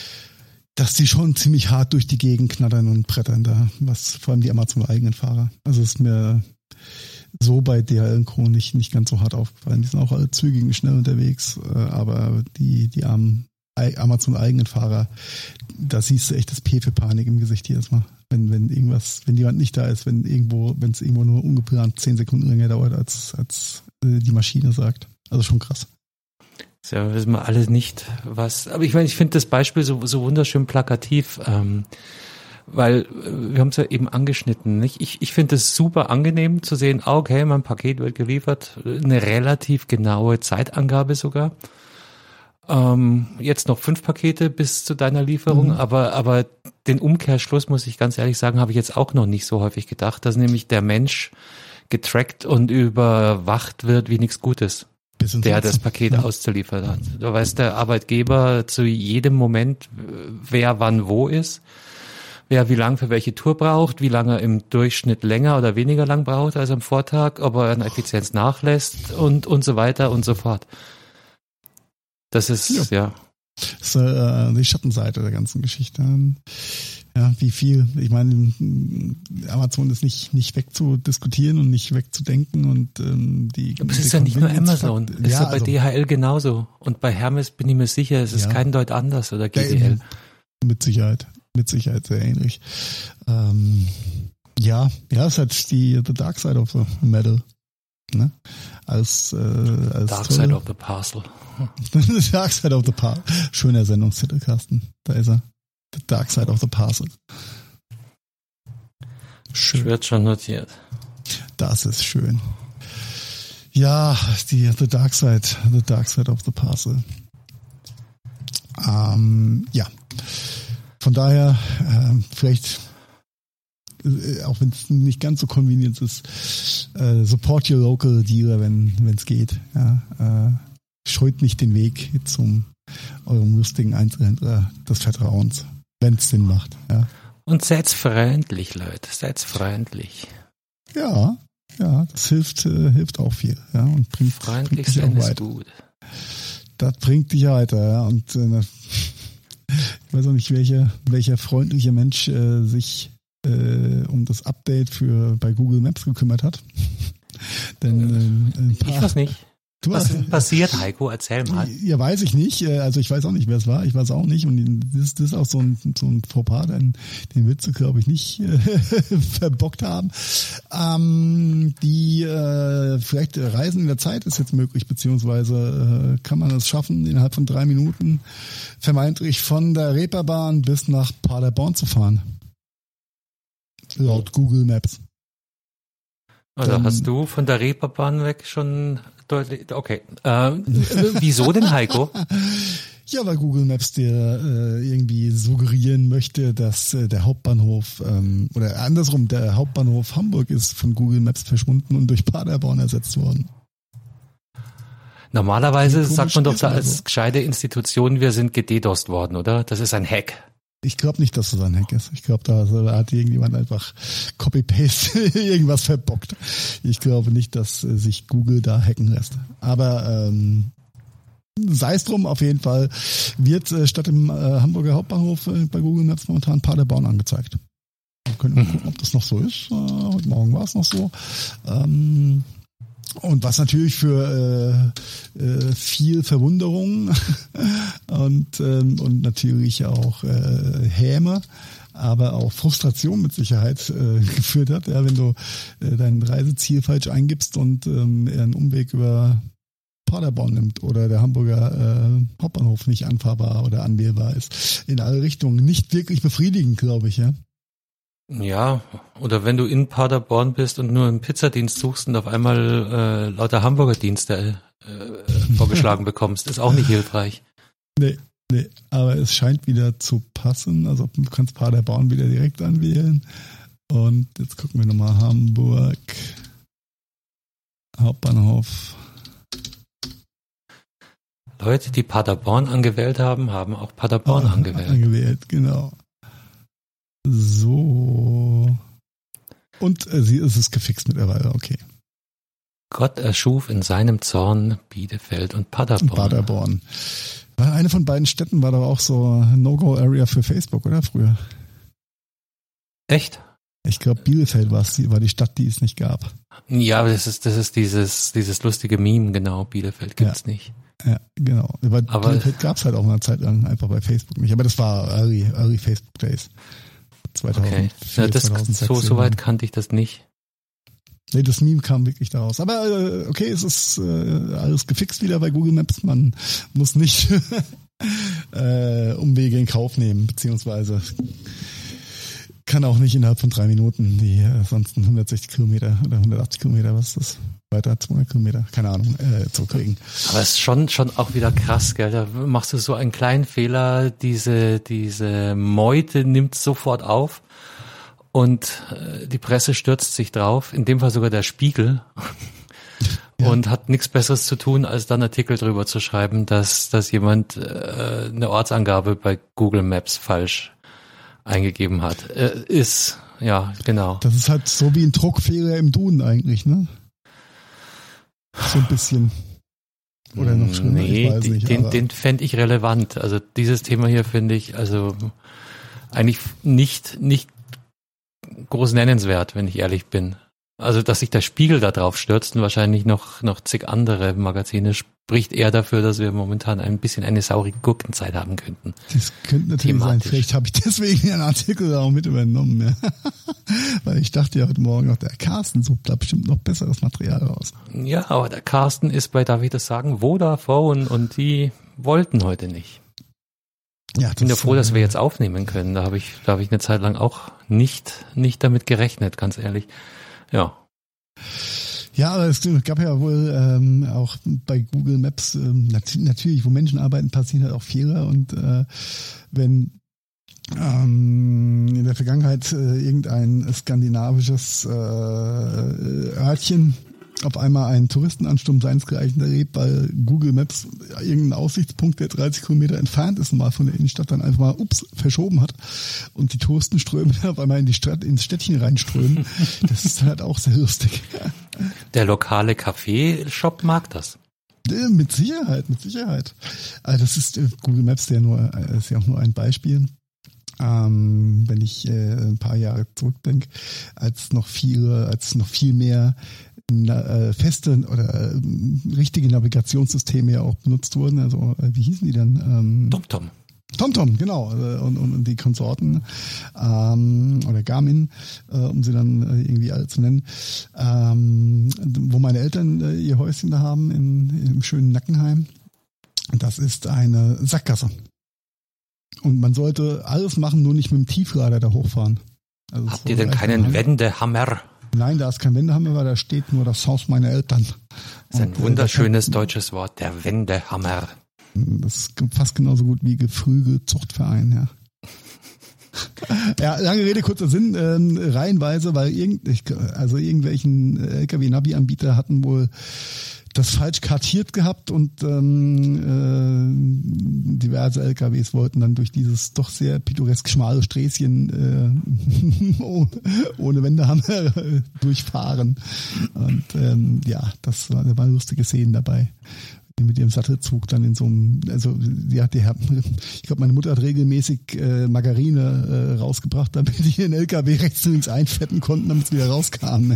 dass die schon ziemlich hart durch die Gegend knattern und brettern da, was vor allem die Amazon-eigenen Fahrer. Also ist mir so bei D H L und Co. nicht, nicht ganz so hart aufgefallen. Die sind auch alle zügig und schnell unterwegs, aber die, die armen Amazon-eigenen Fahrer, da siehst du echt das P für Panik im Gesicht jedes Mal. Wenn, wenn irgendwas, wenn jemand nicht da ist, wenn irgendwo, wenn es irgendwo nur ungeplant zehn Sekunden länger dauert, als, als die Maschine sagt. Also schon krass. Ja, wissen wir alle nicht, was, aber ich meine, ich finde das Beispiel so, so wunderschön plakativ, ähm, weil wir haben es ja eben angeschnitten, nicht? Ich, ich finde es super angenehm zu sehen, okay, mein Paket wird geliefert, eine relativ genaue Zeitangabe sogar. Ähm, jetzt noch fünf Pakete bis zu deiner Lieferung, mhm. aber, aber den Umkehrschluss, muss ich ganz ehrlich sagen, habe ich jetzt auch noch nicht so häufig gedacht, dass nämlich der Mensch getrackt und überwacht wird wie nichts Gutes, der das Paket ja. auszuliefern hat. Da weiß der Arbeitgeber zu jedem Moment, wer wann wo ist, wer wie lang für welche Tour braucht, wie lange im Durchschnitt länger oder weniger lang braucht als am Vortag, ob er an Effizienz nachlässt und und so weiter und so fort. Das ist, ja. ja. Das ist äh, die Schattenseite der ganzen Geschichte. Ja, wie viel, ich meine, Amazon ist nicht nicht wegzudiskutieren und nicht wegzudenken und ähm, die. Aber es ist ja nicht nur Amazon, es ja, ist ja bei also, D H L genauso und bei Hermes bin ich mir sicher, es ist ja. kein Deut anders oder G D L. Ja, mit Sicherheit, mit Sicherheit sehr ähnlich. Ähm, ja, ja, es hat die the dark side of the medal. Ne? Als, äh, als Dark tolle, Side of the Parcel. Dark Side of the Parcel. Schöner Sendungstitel, Carsten. Da ist er. The Dark Side of the Parcel. Schön. Wird schon notiert. Das ist schön. Ja, die The Dark Side, The Dark Side of the Parcel. Ähm, ja. Von daher, äh, vielleicht auch wenn es nicht ganz so convenient ist, äh, support your local dealer, wenn es geht. Ja, äh, scheut nicht den Weg zum eurem lustigen Einzelhändler des Vertrauens, wenn es Sinn macht. Ja. Und seid freundlich, Leute, seid freundlich. Ja, ja, das hilft, äh, hilft auch viel, ja, und bringt, Freundlich bringt dich sein auch ist weiter. gut. Das bringt dich weiter, ja, und äh, ich weiß auch nicht, welcher, welcher freundliche Mensch äh, sich äh, um das Update für bei Google Maps gekümmert hat. Denn äh, ein paar, Ich weiß nicht. Du, Was ist passiert, Heiko? Erzähl mal. Ja, weiß ich nicht. Also ich weiß auch nicht, wer es war. Ich weiß auch nicht. Und das, das ist auch so ein, so ein Fauxpas, den, den willst du, glaube ich, nicht äh, verbockt haben. Ähm, die äh, vielleicht Reisen in der Zeit ist jetzt möglich, beziehungsweise äh, kann man es schaffen, innerhalb von drei Minuten vermeintlich von der Reeperbahn bis nach Paderborn zu fahren. Laut Google Maps. Also Ähm, hast du von der Reeperbahn weg schon deutlich, okay. Äh, wieso denn, Heiko? Ja, weil Google Maps dir äh, irgendwie suggerieren möchte, dass äh, der Hauptbahnhof, ähm, oder andersrum, der Hauptbahnhof Hamburg ist von Google Maps verschwunden und durch Paderborn ersetzt worden. Normalerweise Komisch sagt man doch ist da aber als so. gescheite Institution, wir sind gededost worden, oder? Das ist ein Hack. Ich glaube nicht, dass das ein Hack ist. Ich glaube, da hat irgendjemand einfach Copy-Paste irgendwas verbockt. Ich glaube nicht, dass äh, sich Google da hacken lässt. Aber ähm, sei es drum, auf jeden Fall wird äh, statt im äh, Hamburger Hauptbahnhof äh, bei Google Maps momentan Paderborn angezeigt. Wir können mal gucken, ob das noch so ist. Äh, heute Morgen war es noch so. Ähm, und was natürlich für äh, äh, viel Verwunderung und, ähm, und natürlich auch äh, Häme, aber auch Frustration mit Sicherheit äh, geführt hat, ja, wenn du äh, dein Reiseziel falsch eingibst und ähm, er einen Umweg über Paderborn nimmt oder der Hamburger äh, Hauptbahnhof nicht anfahrbar oder anwählbar ist. In alle Richtungen. Nicht wirklich befriedigend, glaube ich, ja. Ja, oder wenn du in Paderborn bist und nur einen Pizzadienst suchst und auf einmal äh, lauter Hamburger Dienste äh, vorgeschlagen bekommst, ist auch nicht hilfreich. Nee, nee, aber es scheint wieder zu passen. Also du kannst Paderborn wieder direkt anwählen. Und jetzt gucken wir nochmal Hamburg Hauptbahnhof. Leute, die Paderborn angewählt haben, haben auch Paderborn Oh, angewählt. Angewählt, genau. So. Und äh, sie ist es gefixt mittlerweile, okay. Gott erschuf in seinem Zorn Bielefeld und Paderborn. Paderborn. War eine von beiden Städten war doch auch so No-Go-Area für Facebook, oder früher? Echt? Ich glaube, Bielefeld war es, war die Stadt, die es nicht gab. Ja, aber das ist, das ist dieses, dieses lustige Meme, genau, Bielefeld gibt's Ja. nicht. Ja, genau. Aber, Aber- Bielefeld gab es halt auch eine Zeit lang einfach bei Facebook nicht. Aber das war early, early Facebook Days. Okay. zweitausendvier, Ja, das, zweitausendsechs. so, so weit kannte ich das nicht. Nee, das Meme kam wirklich daraus. Aber äh, okay, es ist äh, alles gefixt wieder bei Google Maps. Man muss nicht äh, Umwege in Kauf nehmen, beziehungsweise kann auch nicht innerhalb von drei Minuten die äh, sonst hundertsechzig Kilometer oder hundertachtzig Kilometer, was ist das? Weiter zweihundert Kilometer, keine Ahnung, äh, zurücklegen. Aber es ist schon, schon auch wieder krass, gell? Da machst du so einen kleinen Fehler, diese, diese Meute nimmt sofort auf und äh, die Presse stürzt sich drauf, in dem Fall sogar der Spiegel. Ja. Und hat nichts Besseres zu tun, als dann Artikel drüber zu schreiben, dass, dass jemand äh, eine Ortsangabe bei Google Maps falsch eingegeben hat. Äh, ist, ja, genau. Das ist halt so wie ein Druckfehler im Duden eigentlich, ne? So ein bisschen. Oder noch schlimmer, Nee, ich weiß nicht. den, aber den fände ich relevant. Also dieses Thema hier finde ich also eigentlich nicht, nicht groß nennenswert, wenn ich ehrlich bin. Also, dass sich der Spiegel da drauf stürzt und wahrscheinlich noch, noch zig andere Magazine, spricht eher dafür, dass wir momentan ein bisschen eine saure Gurkenzeit haben könnten. das könnte natürlich Thematisch. sein. Vielleicht habe ich deswegen einen Artikel auch mit übernommen. Ja. Weil ich dachte ja heute Morgen noch, der Carsten sucht da bestimmt noch besseres Material raus. Ja, aber der Carsten ist bei, darf ich das sagen, Vodafone und die wollten heute nicht. Ja, Ich bin ja froh, dass wir jetzt aufnehmen können. Da habe ich, da habe ich eine Zeit lang auch nicht, nicht damit gerechnet, ganz ehrlich. Ja. Ja, aber es gab ja wohl ähm, auch bei Google Maps, ähm, nat- natürlich, wo Menschen arbeiten, passieren halt auch Fehler. Und äh, wenn ähm, in der Vergangenheit äh, irgendein skandinavisches äh, Örtchen auf einmal ein Touristenansturm seinesgleichen erlebt, weil Google Maps irgendeinen Aussichtspunkt, der dreißig Kilometer entfernt ist, mal von der Innenstadt, dann einfach mal, ups, verschoben hat und die Touristenströme auf einmal in die Stadt, ins Städtchen reinströmen. Das ist halt auch sehr lustig. Der lokale Kaffeeshop mag das. Mit Sicherheit, mit Sicherheit. Also das ist Google Maps ja nur, ist ja auch nur ein Beispiel. Ähm, wenn ich äh, ein paar Jahre zurückdenke, als noch viele, als noch viel mehr na, äh, feste oder äh, richtige Navigationssysteme ja auch benutzt wurden. Also äh, wie hießen die denn? Ähm, TomTom. TomTom, genau, und, und, und die Konsorten ähm, oder Garmin, äh, um sie dann äh, irgendwie alle zu nennen, ähm, wo meine Eltern äh, ihr Häuschen da haben in, im schönen Nackenheim. Das ist eine Sackgasse. Und man sollte alles machen, nur nicht mit dem Tieflader da hochfahren. Also habt ihr denn keinen Wendehammer? Nein, da ist kein Wendehammer, weil da steht nur das Haus meiner Eltern. Das ist ein und, wunderschönes äh, deutsches Wort, der Wendehammer. Das ist fast genauso gut wie Geflügel-Zuchtverein, ja. Ja, lange Rede, kurzer Sinn, ähm, reihenweise, weil irgend, ich, also irgendwelchen L K W-Navi-Anbieter hatten wohl das falsch kartiert gehabt und ähm, äh, diverse L K Ws wollten dann durch dieses doch sehr pittoresk schmale Sträßchen äh, ohne Wendehammer durchfahren. Und ähm, ja, das war, da waren lustige Szenen dabei. Die mit ihrem Sattelzug dann in so einem, also ja, die haben, ich glaube, meine Mutter hat regelmäßig äh, Margarine äh, rausgebracht, damit die den L K W rechts und links einfetten konnten, damit es wieder rauskam.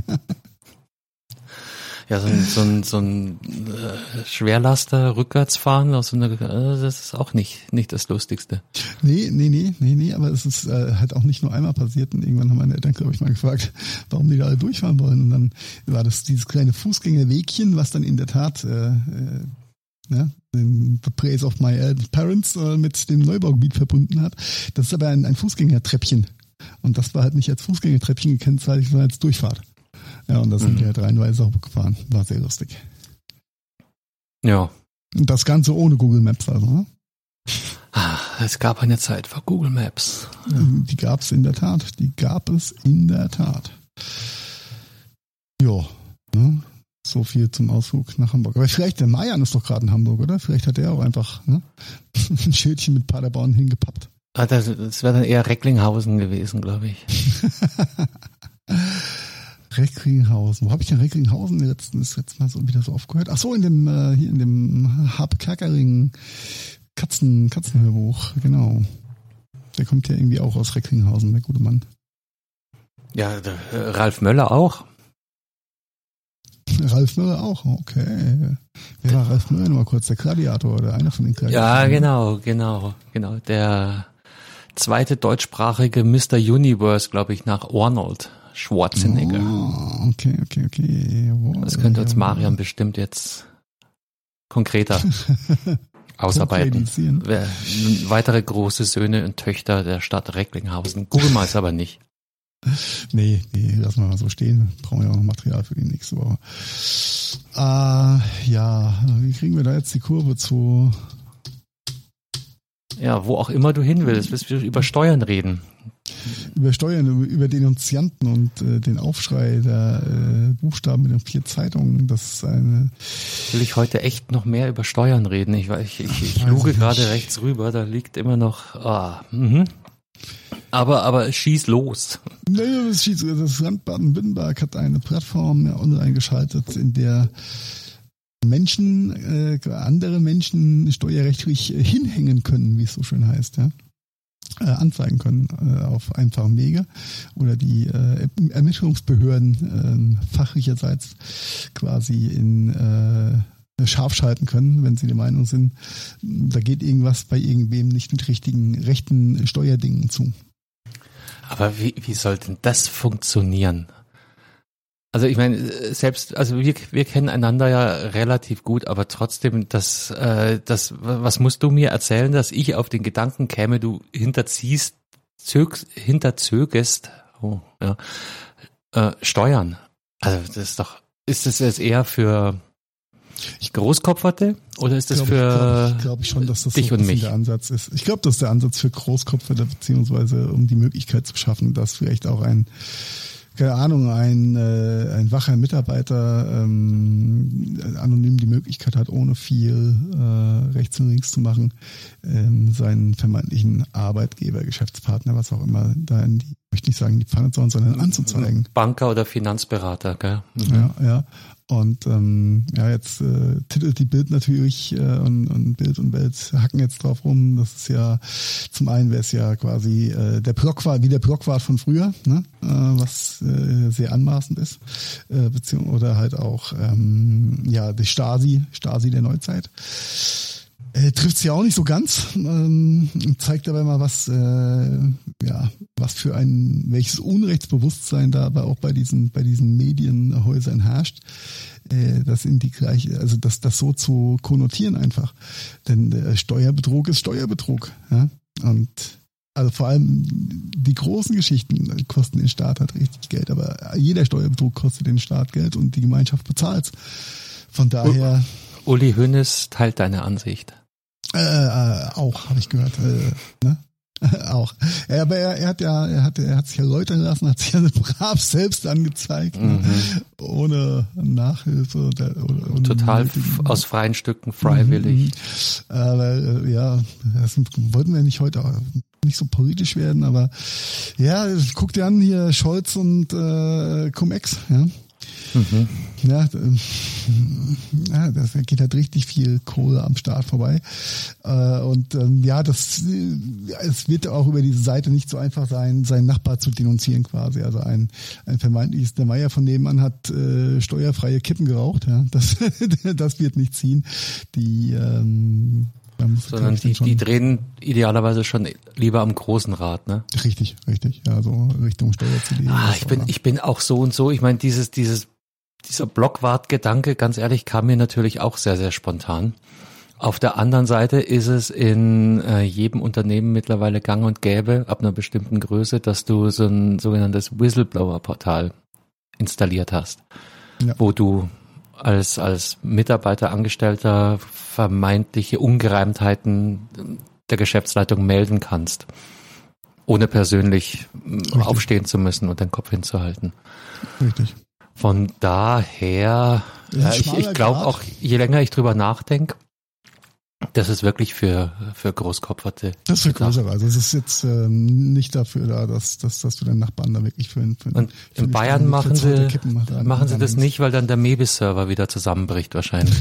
Ja, so ein, so ein, so ein äh, Schwerlaster rückwärts fahren, aus so einer, äh, das ist auch nicht nicht das Lustigste. Nee, nee, nee, nee, nee, aber es ist äh, halt auch nicht nur einmal passiert. Und irgendwann haben meine Eltern, glaube ich, mal gefragt, warum die da alle durchfahren wollen. Und dann war das dieses kleine Fußgängerwegchen, was dann in der Tat äh, äh, ne, den The Praise of My Parents äh, mit dem Neubaugebiet verbunden hat. Das ist aber ein, ein Fußgängertreppchen. Und das war halt nicht als Fußgängertreppchen gekennzeichnet, sondern als Durchfahrt. Ja, und da sind mhm. wir halt reihenweise auch gefahren. War sehr lustig. Ja. Und das Ganze ohne Google Maps, also, ne? Ah, es gab eine Zeit vor Google Maps. Ja. Die gab es in der Tat. Die gab es in der Tat. Ja, ne? So viel zum Ausflug nach Hamburg. Aber vielleicht, der Marian ist doch gerade in Hamburg, oder? Vielleicht hat er auch einfach ne? ein Schildchen mit Paderborn hingepappt. Ah, das das wäre dann eher Recklinghausen gewesen, glaube ich. Recklinghausen. Wo habe ich denn Recklinghausen letztens jetzt mal so wieder so aufgehört? Ach so, in dem äh, hier in dem Harp Kerkeling Katzen Katzenhörbuch, genau. Der kommt ja irgendwie auch aus Recklinghausen, der gute Mann. Ja, der, äh, Ralf Möller auch. Ralf Möller auch, okay. Wer war Ralf Möller nochmal kurz? Der Gladiator oder einer von den Gladiatoren? Ja, genau, genau, genau. Der zweite deutschsprachige Mister Universe, glaube ich, nach Arnold Schwarzenegger. Oh, okay, okay, okay. Jawohl, das könnte uns jawohl. Marian bestimmt jetzt konkreter ausarbeiten. Wer, weitere große Söhne und Töchter der Stadt Recklinghausen. Google mal es aber nicht. Nee, nee, lassen wir mal so stehen. Brauchen wir ja auch noch Material für die nächste Woche. Äh, ja, wie kriegen wir da jetzt die Kurve zu? Ja, wo auch immer du hin willst, willst du über Steuern reden. Über Steuern, über Denunzianten und äh, den Aufschrei der äh, Buchstaben in den vier Zeitungen. Das ist eine. Will ich heute echt noch mehr über Steuern reden? Ich, ich, ich, ich luge gerade rechts rüber, da liegt immer noch. Ah, mhm. Aber, aber schieß los. Naja, das, schieß, das Land Baden-Württemberg hat eine Plattform ja, online geschaltet, in der Menschen, äh, andere Menschen steuerrechtlich äh, hinhängen können, wie es so schön heißt, ja. Äh, anzeigen können äh, auf einfachem Wege oder die äh, Ermittlungsbehörden äh, fachlicherseits quasi in äh, scharf schalten können, wenn sie der Meinung sind, da geht irgendwas bei irgendwem nicht mit richtigen rechten Steuerdingen zu. Aber wie, wie soll denn das funktionieren? Also ich meine, selbst, also wir, wir kennen einander ja relativ gut, aber trotzdem, das, äh, das, was musst du mir erzählen, dass ich auf den Gedanken käme, du hinterziehst, zög, hinterzögest, oh, ja, äh, Steuern. Also das ist doch, ist das jetzt eher für Großkopferte oder ist das glaub, für ich glaube ich schon, dass das dich so und mich? Der Ansatz ist. Ich glaube, das ist der Ansatz für Großkopferte, beziehungsweise um die Möglichkeit zu schaffen, dass vielleicht auch ein keine Ahnung, ein, äh, ein wacher Mitarbeiter ähm, anonym die Möglichkeit hat, ohne viel äh, rechts und links zu machen, ähm, seinen vermeintlichen Arbeitgeber, Geschäftspartner, was auch immer, da in die, ich möchte nicht sagen, die Pfanne zu hauen, sondern anzuzeigen. Banker oder Finanzberater, gell? Mhm. Ja, ja. Und ähm, ja, jetzt äh, titelt die Bild natürlich äh, und, und Bild und Welt hacken jetzt drauf rum. Das ist ja, zum einen wäre es ja quasi äh, der Blockwart, wie der Blockwart von früher, ne? äh, was äh, sehr anmaßend ist, äh, beziehungsweise oder halt auch ähm, ja die Stasi, Stasi der Neuzeit. Äh, trifft es ja auch nicht so ganz, ähm, zeigt aber mal, was, äh, ja, was für ein, welches Unrechtsbewusstsein da aber auch bei diesen, bei diesen Medienhäusern herrscht, äh, das in die gleiche, also das, das so zu konnotieren einfach. Denn äh, Steuerbetrug ist Steuerbetrug, ja, und also vor allem die großen Geschichten kosten den Staat halt richtig Geld, aber jeder Steuerbetrug kostet den Staat Geld und die Gemeinschaft bezahlt's. Von daher. Uli Hoeneß teilt deine Ansicht. Äh, äh, auch, habe ich gehört. Äh, ne? Auch. Ja, aber er, er hat ja, er hat, er hat sich ja läutern lassen, hat sich ja brav selbst angezeigt, mhm. ne? Ohne Nachhilfe oder, oder ohne total f- aus freien Stücken, freiwillig. Mhm. Aber äh, ja, das wollten wir nicht heute auch nicht so politisch werden, aber ja, guck dir an hier Scholz und äh, Cum-Ex, ja. Mhm. Ja, ja, das geht halt richtig viel Kohle am Start vorbei. Und ja, das, es wird auch über diese Seite nicht so einfach sein, seinen Nachbar zu denunzieren quasi. Also ein, ein vermeintliches, der Meier von nebenan hat äh, steuerfreie Kippen geraucht. Ja, das, das wird nicht ziehen. Die ähm, Sondern die, die drehen idealerweise schon lieber am großen Rad, ne? Richtig, richtig. Ja, so Richtung Steuer-C D. Ah, ich bin, ich bin auch so und so. Ich meine, dieses, dieses, dieser Blockwart-Gedanke, ganz ehrlich, kam mir natürlich auch sehr, sehr spontan. Auf der anderen Seite ist es in äh, jedem Unternehmen mittlerweile gang und gäbe, ab einer bestimmten Größe, dass du so ein sogenanntes Whistleblower-Portal installiert hast, ja. Wo du als als Mitarbeiter, Angestellter vermeintliche Ungereimtheiten der Geschäftsleitung melden kannst, ohne persönlich Richtig. aufstehen zu müssen und den Kopf hinzuhalten. Richtig. Von daher, ja, ich, ich glaube auch, je länger ich drüber nachdenke, das ist wirklich für für Großkopferte. Das ist für größere. Also es ist jetzt ähm, nicht dafür da, dass, dass, dass du deinen Nachbarn da wirklich für, für Und für in Bayern machen sie machen sie das nicht, weil dann der Mebis-Server wieder zusammenbricht wahrscheinlich.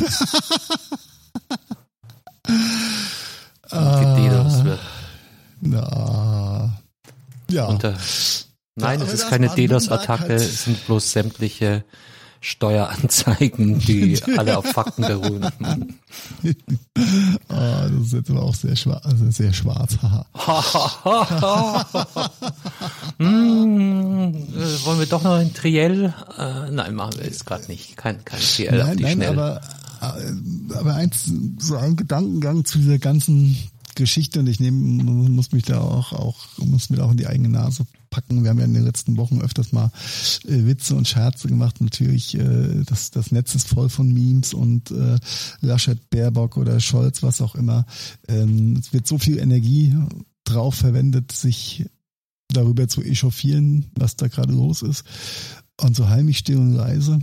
Und gedDDoS wird. Na, ja. Und, äh, nein, ja, es ist keine DDoS-Attacke, halt es sind bloß sämtliche Steueranzeigen, die alle auf Fakten beruhen. Oh, das ist jetzt aber auch sehr schwarz, also sehr schwarz. hm, äh, wollen wir doch noch ein Triell? Äh, nein, machen wir jetzt gerade nicht. Kein, kein Triell nein, auf die nein, Schnelle. Aber, aber eins, so ein Gedankengang zu dieser ganzen Geschichte, und ich nehme, muss mich da auch, auch, muss mir da auch in die eigene Nase packen. Wir haben ja in den letzten Wochen öfters mal äh, Witze und Scherze gemacht. Natürlich, äh, das, das Netz ist voll von Memes und äh, Laschet, Baerbock oder Scholz, was auch immer. Ähm, es wird so viel Energie drauf verwendet, sich darüber zu echauffieren, was da gerade los ist. Und so heimlich still und leise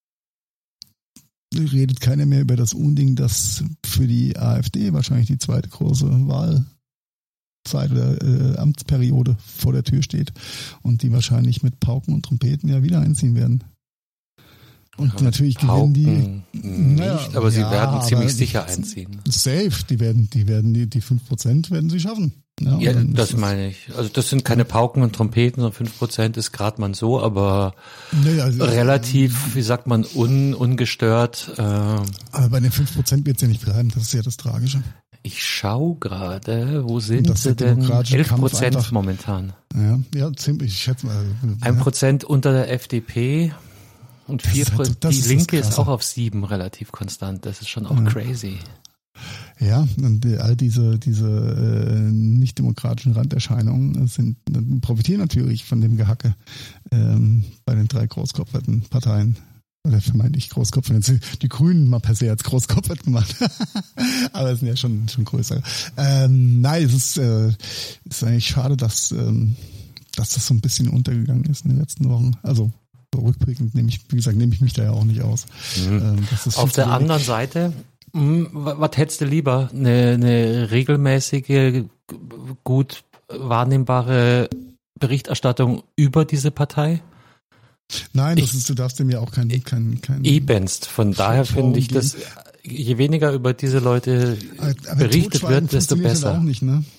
redet keiner mehr über das Unding, das für die AfD wahrscheinlich die zweite große Wahlzeit oder äh, Amtsperiode vor der Tür steht und die wahrscheinlich mit Pauken und Trompeten ja wieder einziehen werden. Und ja, natürlich Pauken gewinnen die nicht, naja, aber sie ja, werden ziemlich sicher einziehen. Safe, die werden, die werden die, die fünf Prozent werden sie schaffen. Ja, ja das meine ich. Also das sind keine Pauken und Trompeten, sondern fünf Prozent ist gerade mal so, aber naja, also relativ, wie sagt man, un, ungestört. Äh, aber bei den fünf Prozent wird es ja nicht bleiben, das ist ja das Tragische. Ich schaue gerade, wo sind sie denn? elf Prozent momentan. Ja, ja, ziemlich, ich schätze mal. Ein Prozent unter der F D P und vier Prozent. Halt so, die Linke ist auch auf sieben relativ konstant. Das ist schon auch ja. crazy. Ja, und all diese diese äh, nicht demokratischen Randerscheinungen sind profitieren natürlich von dem Gehacke ähm, bei den drei großkopferten Parteien. Oder vermeintlich Großkopferten. Die Grünen mal per se als Großkopfert gemacht. Aber es sind ja schon schon größer. Ähm, nein, es ist, äh, ist eigentlich schade, dass ähm, dass das so ein bisschen untergegangen ist in den letzten Wochen. Also so rückblickend nehme ich, wie gesagt, nehme ich mich da ja auch nicht aus. Mhm. Ähm, das ist Auf der anderen Seite, mh, was hättest du lieber? Eine, eine regelmäßige, gut wahrnehmbare Berichterstattung über diese Partei? Nein, das ich, ist, du darfst dem ja auch kein, kein, kein Ebenst. Von daher finde ich, dass je weniger über diese Leute aber berichtet wird, desto besser. Auch nicht, ne?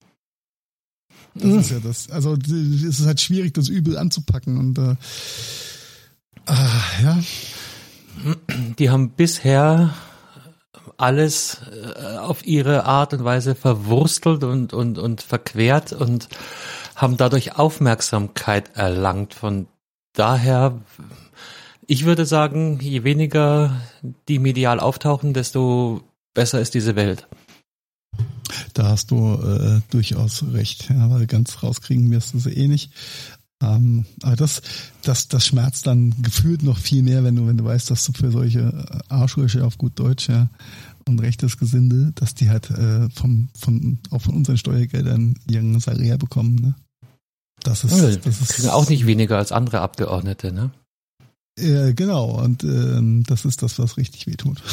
Das hm. ist ja das. Also es ist halt schwierig, das Übel anzupacken und äh, ah, ja. Die haben bisher alles auf ihre Art und Weise verwurstelt und und und verquert und haben dadurch Aufmerksamkeit erlangt. Von daher, ich würde sagen, je weniger die medial auftauchen, desto besser ist diese Welt. Da hast du äh, durchaus recht, ja, weil ganz rauskriegen wirst du sie eh nicht. Ähm, aber das, das, das schmerzt dann gefühlt noch viel mehr, wenn du, wenn du weißt, dass du für solche Arschlöcher auf gut Deutsch, ja, und rechtes Gesinde, dass die halt äh, vom, von, auch von unseren Steuergeldern ihren Salär bekommen, ne? Das ist, ja, das ist kriegen auch nicht weniger als andere Abgeordnete, ne? Ja, genau, und ähm, das ist das, was richtig wehtut.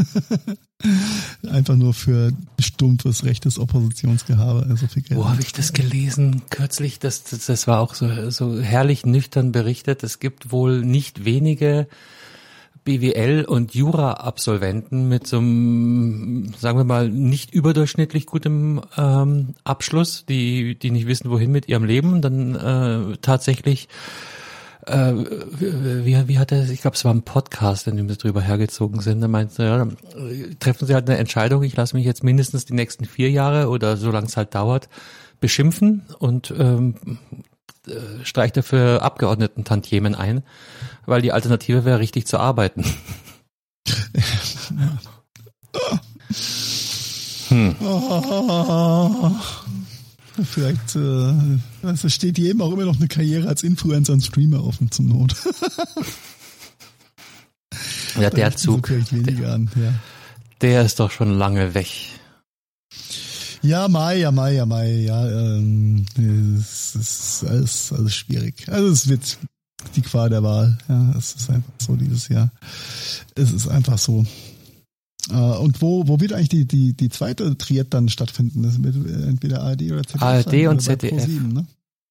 Einfach nur für stumpfes rechtes Oppositionsgehabe, also viel Geld. Wo habe ich das gelesen? Kürzlich, das, das, das war auch so, so herrlich nüchtern berichtet. Es gibt wohl nicht wenige B W L- und Jura-Absolventen mit so einem, sagen wir mal, nicht überdurchschnittlich gutem ähm, Abschluss, die die nicht wissen, wohin mit ihrem Leben und dann äh, tatsächlich Äh, wie, wie hat er, ich glaube, es war ein Podcast, in dem sie drüber hergezogen sind. Da meinte er, ja, treffen Sie halt eine Entscheidung, ich lasse mich jetzt mindestens die nächsten vier Jahre oder solange es halt dauert, beschimpfen und ähm, äh, streicht dafür Abgeordneten-Tantiemen ein, weil die Alternative wäre, richtig zu arbeiten. hm. Oh. Vielleicht äh, also steht jedem auch immer noch eine Karriere als Influencer und Streamer offen zum Not. Ja, der Zug, der, an, ja. der ist doch schon lange weg. Ja, Mai, ja, Mai, ja, Mai, ja. Ähm, es ist alles, alles schwierig. Also es wird die Qual der Wahl. Ja, es ist einfach so dieses Jahr. Es ist einfach so. Und wo, wo wird eigentlich die, die, die zweite Triett dann stattfinden? Das wird entweder A R D oder Z D F. A R D sein, und Z D F. ProSieben, ne?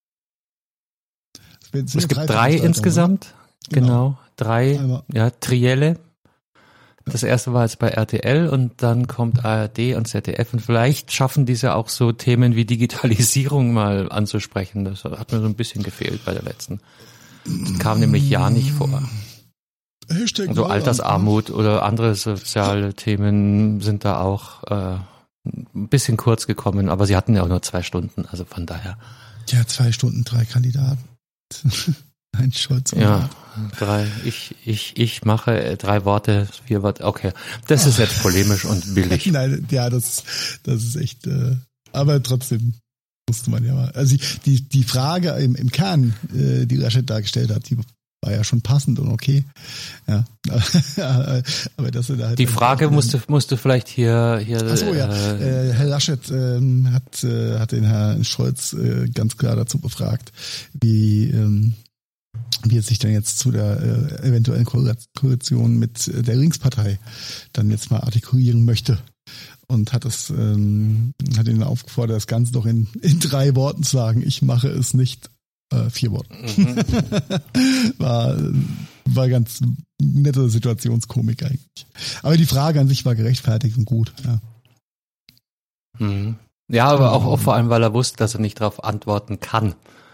Es, es gibt drei, drei insgesamt. Genau. genau. Drei, Einmal. ja, Trielle. Das erste war jetzt bei R T L und dann kommt A R D und Z D F und vielleicht schaffen diese auch so Themen wie Digitalisierung mal anzusprechen. Das hat mir so ein bisschen gefehlt bei der letzten. Das kam nämlich ja nicht vor. Hashtag also Altersarmut oder andere soziale Themen sind da auch äh, ein bisschen kurz gekommen, aber sie hatten ja auch nur zwei Stunden, also von daher. Ja, zwei Stunden, drei Kandidaten. Ein Scholz. Ja, drei, ich, ich, ich mache äh, drei Worte, vier Worte, okay. Das ist jetzt polemisch und billig. Nein, ja, das, das ist echt, äh, aber trotzdem musste man ja mal. Also die, die Frage im, im Kern, äh, die Laschet dargestellt hat, die war ja schon passend und okay. Ja, aber das da halt die Frage musst du, musst du vielleicht hier, hier. Ach so, ja. Äh, Herr Laschet ähm, hat, äh, hat den Herrn Scholz äh, ganz klar dazu befragt, wie, ähm, wie er sich dann jetzt zu der äh, eventuellen Koalition mit der Linkspartei dann jetzt mal artikulieren möchte. Und hat es, ähm, hat ihn aufgefordert, das Ganze doch in, in drei Worten zu sagen. Ich mache es nicht. Äh, vier Worte. Mhm. war, war ganz nette Situationskomik eigentlich. Aber die Frage an sich war gerechtfertigt und gut. Ja, mhm. ja aber auch, auch vor allem, weil er wusste, dass er nicht darauf antworten kann.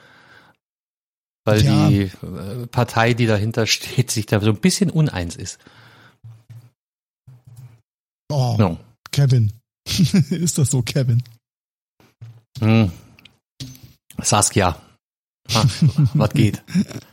Weil ja. die Partei, die dahinter steht, sich da so ein bisschen uneins ist. Oh, no. Kevin. Ist das so, Kevin? Mhm. Saskia. Ah, was geht?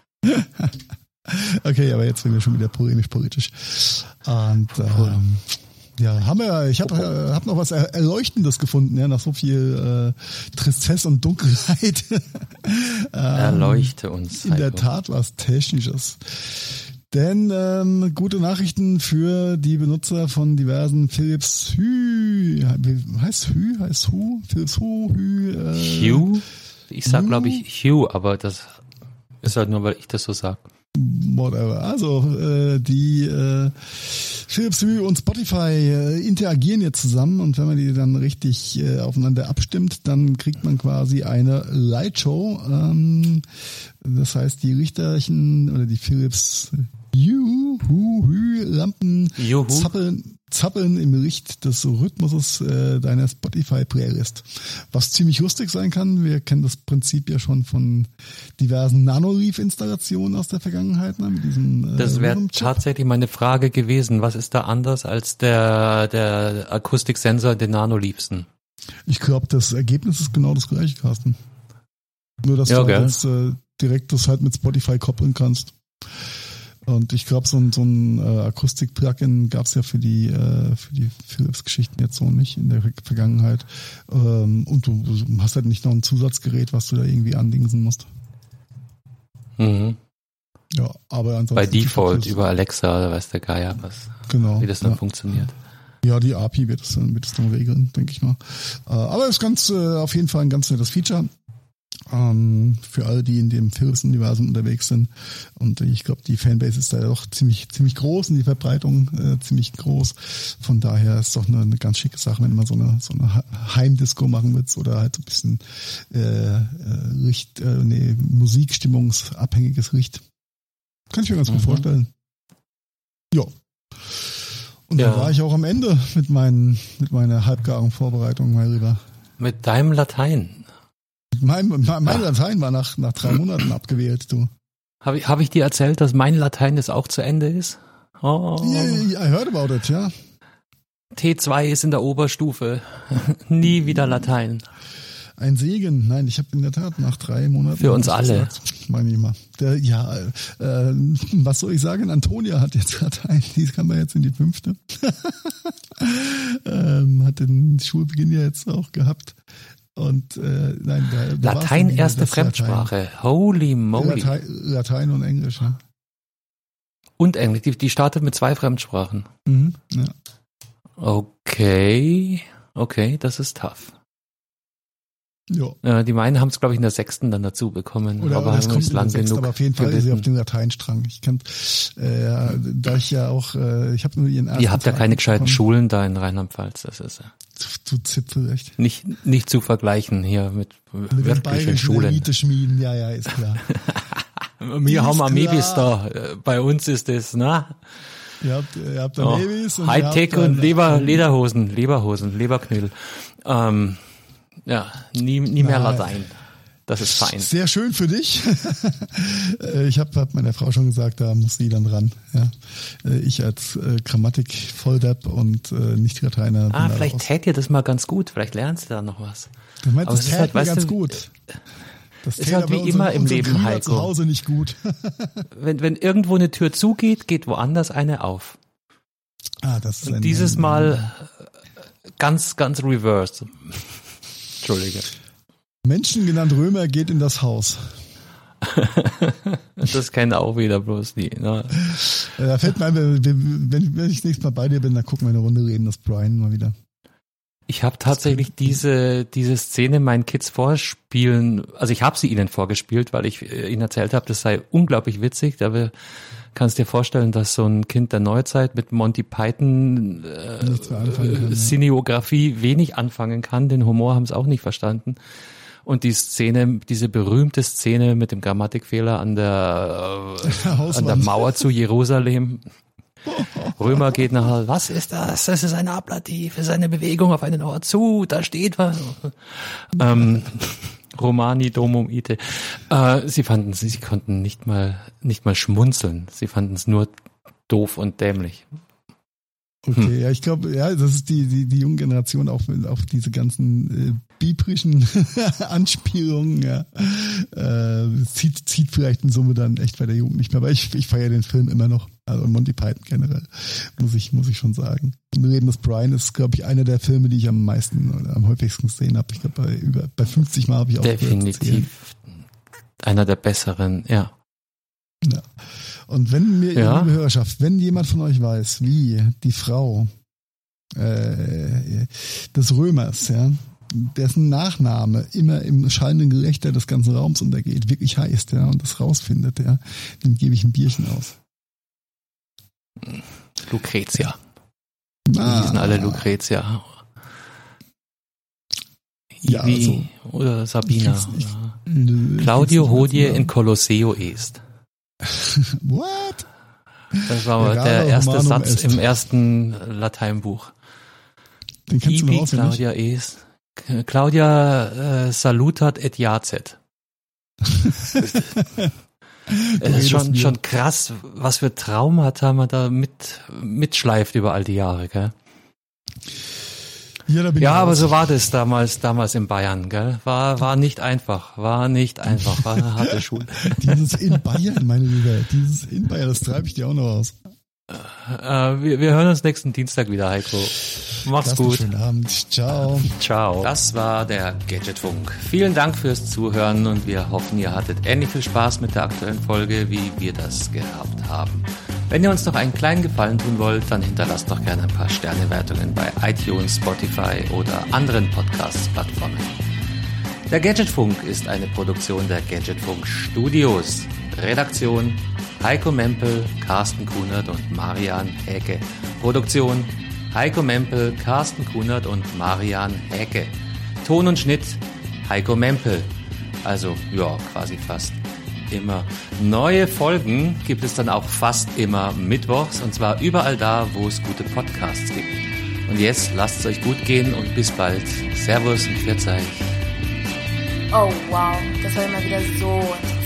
Okay, aber jetzt sind wir schon wieder polemisch politisch. Und ähm, ja, haben wir, ich habe äh, hab noch was Erleuchtendes gefunden, ja, nach so viel äh, Tristesse und Dunkelheit. ähm, Erleuchte uns. In der Tat was Technisches. Denn ähm, gute Nachrichten für die Benutzer von diversen Philips Hue, heißt Hue, heißt Hue, Philips Hue, Hue, äh, Hue? Ich sag, glaube ich, Hugh, aber das ist halt nur, weil ich das so sag. Whatever. Also äh, die äh, Philips Hue und Spotify äh, interagieren jetzt zusammen und wenn man die dann richtig äh, aufeinander abstimmt, dann kriegt man quasi eine Lightshow. Ähm, das heißt, die Richterchen oder die Philips Hue, Hue, Hue Lampen Juhu. zappeln, zappeln im Licht des Rhythmuses äh, deiner Spotify-Playlist. Was ziemlich lustig sein kann. Wir kennen das Prinzip ja schon von diversen Nanoleaf-Installationen aus der Vergangenheit. Ne, mit diesem, äh, das wäre tatsächlich meine Frage gewesen. Was ist da anders als der, der Akustiksensor der Nanoleafsen? Ich glaube, das Ergebnis ist genau das gleiche, Carsten. Nur, dass ja, du halt jetzt äh, direkt das halt mit Spotify koppeln kannst. Und ich glaube, so ein, so ein äh, Akustik-Plugin gab es ja für die äh, für die Philips-Geschichten jetzt so nicht in der Vergangenheit. Ähm, und du, du hast halt nicht noch ein Zusatzgerät, was du da irgendwie andingsen musst. Mhm. Ja, aber ansonsten... Bei Default über Alexa oder weiß der Geier, was, genau, wie das dann ja. funktioniert. Ja, die A P I wird es dann, wird es dann regeln, denke ich mal. Äh, aber es ist ganz äh, auf jeden Fall ein ganz nettes Feature. Ähm, für alle, die in dem Philips-Universum unterwegs sind. Und ich glaube, die Fanbase ist da doch ziemlich ziemlich groß und die Verbreitung äh, ziemlich groß. Von daher ist doch eine, eine ganz schicke Sache, wenn man so eine so eine Heimdisco machen will oder halt so ein bisschen äh, Licht, äh, nee, musikstimmungsabhängiges Licht. Kann ich mir ganz mhm. gut vorstellen. Ja. Und ja. dann war ich auch am Ende mit meinen mit meiner halbgaren Vorbereitung, mein Lieber. Mit deinem Latein. Mein, mein, mein Latein war nach, nach drei Monaten abgewählt, du. Habe ich, hab ich dir erzählt, dass mein Latein jetzt auch zu Ende ist? Oh. Yeah, I heard about it, ja. T zwei ist in der Oberstufe. Nie wieder Latein. Ein Segen. Nein, ich habe in der Tat nach drei Monaten... Für uns alle. Gesagt, meine ich mal. Der, ja, äh, was soll ich sagen? Antonia hat jetzt Latein. Die kann man jetzt in die fünfte. ähm, hat den Schulbeginn ja jetzt auch gehabt. Und äh, nein, da, da Latein erste Fremdsprache. Latein. Holy moly. Latein, Latein und Englisch, ja. Und Englisch. Die, die startet mit zwei Fremdsprachen. Mhm, ja. Okay. Okay, das ist tough. Jo. Ja, die meinen haben es, glaube ich, in der sechsten dann dazu bekommen. Oder, aber oder es haben es lang genug. Aber auf jeden Fall ist sie auf dem Lateinstrang. Ich kann, äh, da ich ja auch, äh, ich habe nur ihren ersten Ihr habt ja keine gescheiten bekommen. Schulen da in Rheinland-Pfalz. Das ist ja. Du Zipfel, echt. Nicht, nicht zu vergleichen hier mit, mit wirklichen Schulen. Elite-Schmieden, ja, ja, ist klar. Wir haben Amebis da. Bei uns ist das, ne? Ihr habt, ihr habt Amebis. Oh, Hightech und, und Leber, Lederhosen, Leberhosen, Leberknödel. Ähm, ja, nie, nie mehr Na, Latein. Das ist fein. Sehr schön für dich. Ich habe hab meiner Frau schon gesagt, da muss sie dann ran. Ja. Ich als äh, Grammatik-Volldepp und äh, Nicht-Lateiner. Ah, vielleicht täte dir das mal ganz gut. Vielleicht lernst du da noch was. Du meinst, aber das täte halt, mir ganz du, gut. Das ist halt wie unseren, immer im Leben, Brüder Heiko. zu Hause nicht gut. wenn, wenn irgendwo eine Tür zugeht, geht woanders eine auf. Ah, das ist und ein, dieses ein, Mal ganz, ganz reversed. Entschuldige. Menschen genannt Römer geht in das Haus. Das kennt auch wieder bloß die. Ne? Da fällt mir ein, wenn, wenn ich nächstes Mal bei dir bin, dann gucken wir eine Runde reden, das Brian mal wieder. Ich habe tatsächlich diese diese Szene meinen Kids vorspielen, also ich habe sie ihnen vorgespielt, weil ich ihnen erzählt habe, das sei unglaublich witzig. Aber kannst dir vorstellen, dass so ein Kind der Neuzeit mit Monty Python äh, äh, Cineografie ja. wenig anfangen kann. Den Humor haben sie auch nicht verstanden. Und die Szene, diese berühmte Szene mit dem Grammatikfehler an der äh, an der Mauer zu Jerusalem. Römer geht nach, was ist das? Das ist ein Ablativ, das ist eine Bewegung auf einen Ort zu, da steht was. ähm, Romani Domum Ite. Äh, sie fanden, sie konnten nicht mal, nicht mal schmunzeln. Sie fanden es nur doof und dämlich. Okay, hm. ja, ich glaube, ja, das ist die, die, die junge Generation auf, auf diese ganzen äh, biblischen Anspielungen, ja. Äh, zieht, zieht vielleicht in Summe dann echt bei der Jugend nicht mehr, aber ich, ich feiere den Film immer noch. Also Monty Python generell, muss ich, muss ich schon sagen. Wir reden, das Brian ist, glaube ich, einer der Filme, die ich am meisten oder am häufigsten gesehen habe. Ich glaube, bei über bei fünfzig Mal habe ich auch definitiv einer der besseren, ja. Ja. Und wenn mir, ja. liebe Hörerschaft, wenn jemand von euch weiß, wie die Frau äh, des Römers, ja, dessen Nachname immer im schallenden Gelächter des ganzen Raums untergeht, wirklich heißt, ja, und das rausfindet, ja, dem gebe ich ein Bierchen aus. Lucretia. Die Ah. hießen alle Lucretia. Ja, Ivi also, oder Sabina. ich- ich- oder Nö, Claudio ich hodie find's in Colosseo est. What? Das war Errare der erste Romanum Satz est. im ersten Lateinbuch. Den kannst du noch Ibi auswendig. Claudia est. Claudia äh, salutat et jacet. Es ist schon, mir. schon krass, was für Traumata man da mit, mitschleift über all die Jahre, gell? Ja, da bin Ja, ich aber raus. so war das damals, damals in Bayern, gell? War, war nicht einfach, war nicht einfach, war eine harte Schule. Dieses in Bayern, meine Liebe, dieses in Bayern, das treibe ich dir auch noch aus. Äh, wir, wir hören uns nächsten Dienstag wieder, Heiko. Mach's Lasst einen gut. schönen Abend. Ciao. Ciao. Das war der Gadgetfunk. Vielen Dank fürs Zuhören und wir hoffen, ihr hattet ähnlich viel Spaß mit der aktuellen Folge, wie wir das gehabt haben. Wenn ihr uns noch einen kleinen Gefallen tun wollt, dann hinterlasst doch gerne ein paar Sternewertungen bei iTunes, Spotify oder anderen Podcast-Plattformen. Der Gadgetfunk ist eine Produktion der Gadgetfunk Studios. Redaktion Heiko Mempel, Carsten Kunert und Marian Häke. Produktion Heiko Mempel, Carsten Kunert und Marian Häke. Ton und Schnitt Heiko Mempel. Also, ja, quasi fast immer. Neue Folgen gibt es dann auch fast immer mittwochs und zwar überall da, wo es gute Podcasts gibt. Und jetzt lasst es euch gut gehen und bis bald. Servus und Pfiat euch. Oh wow, das war immer wieder so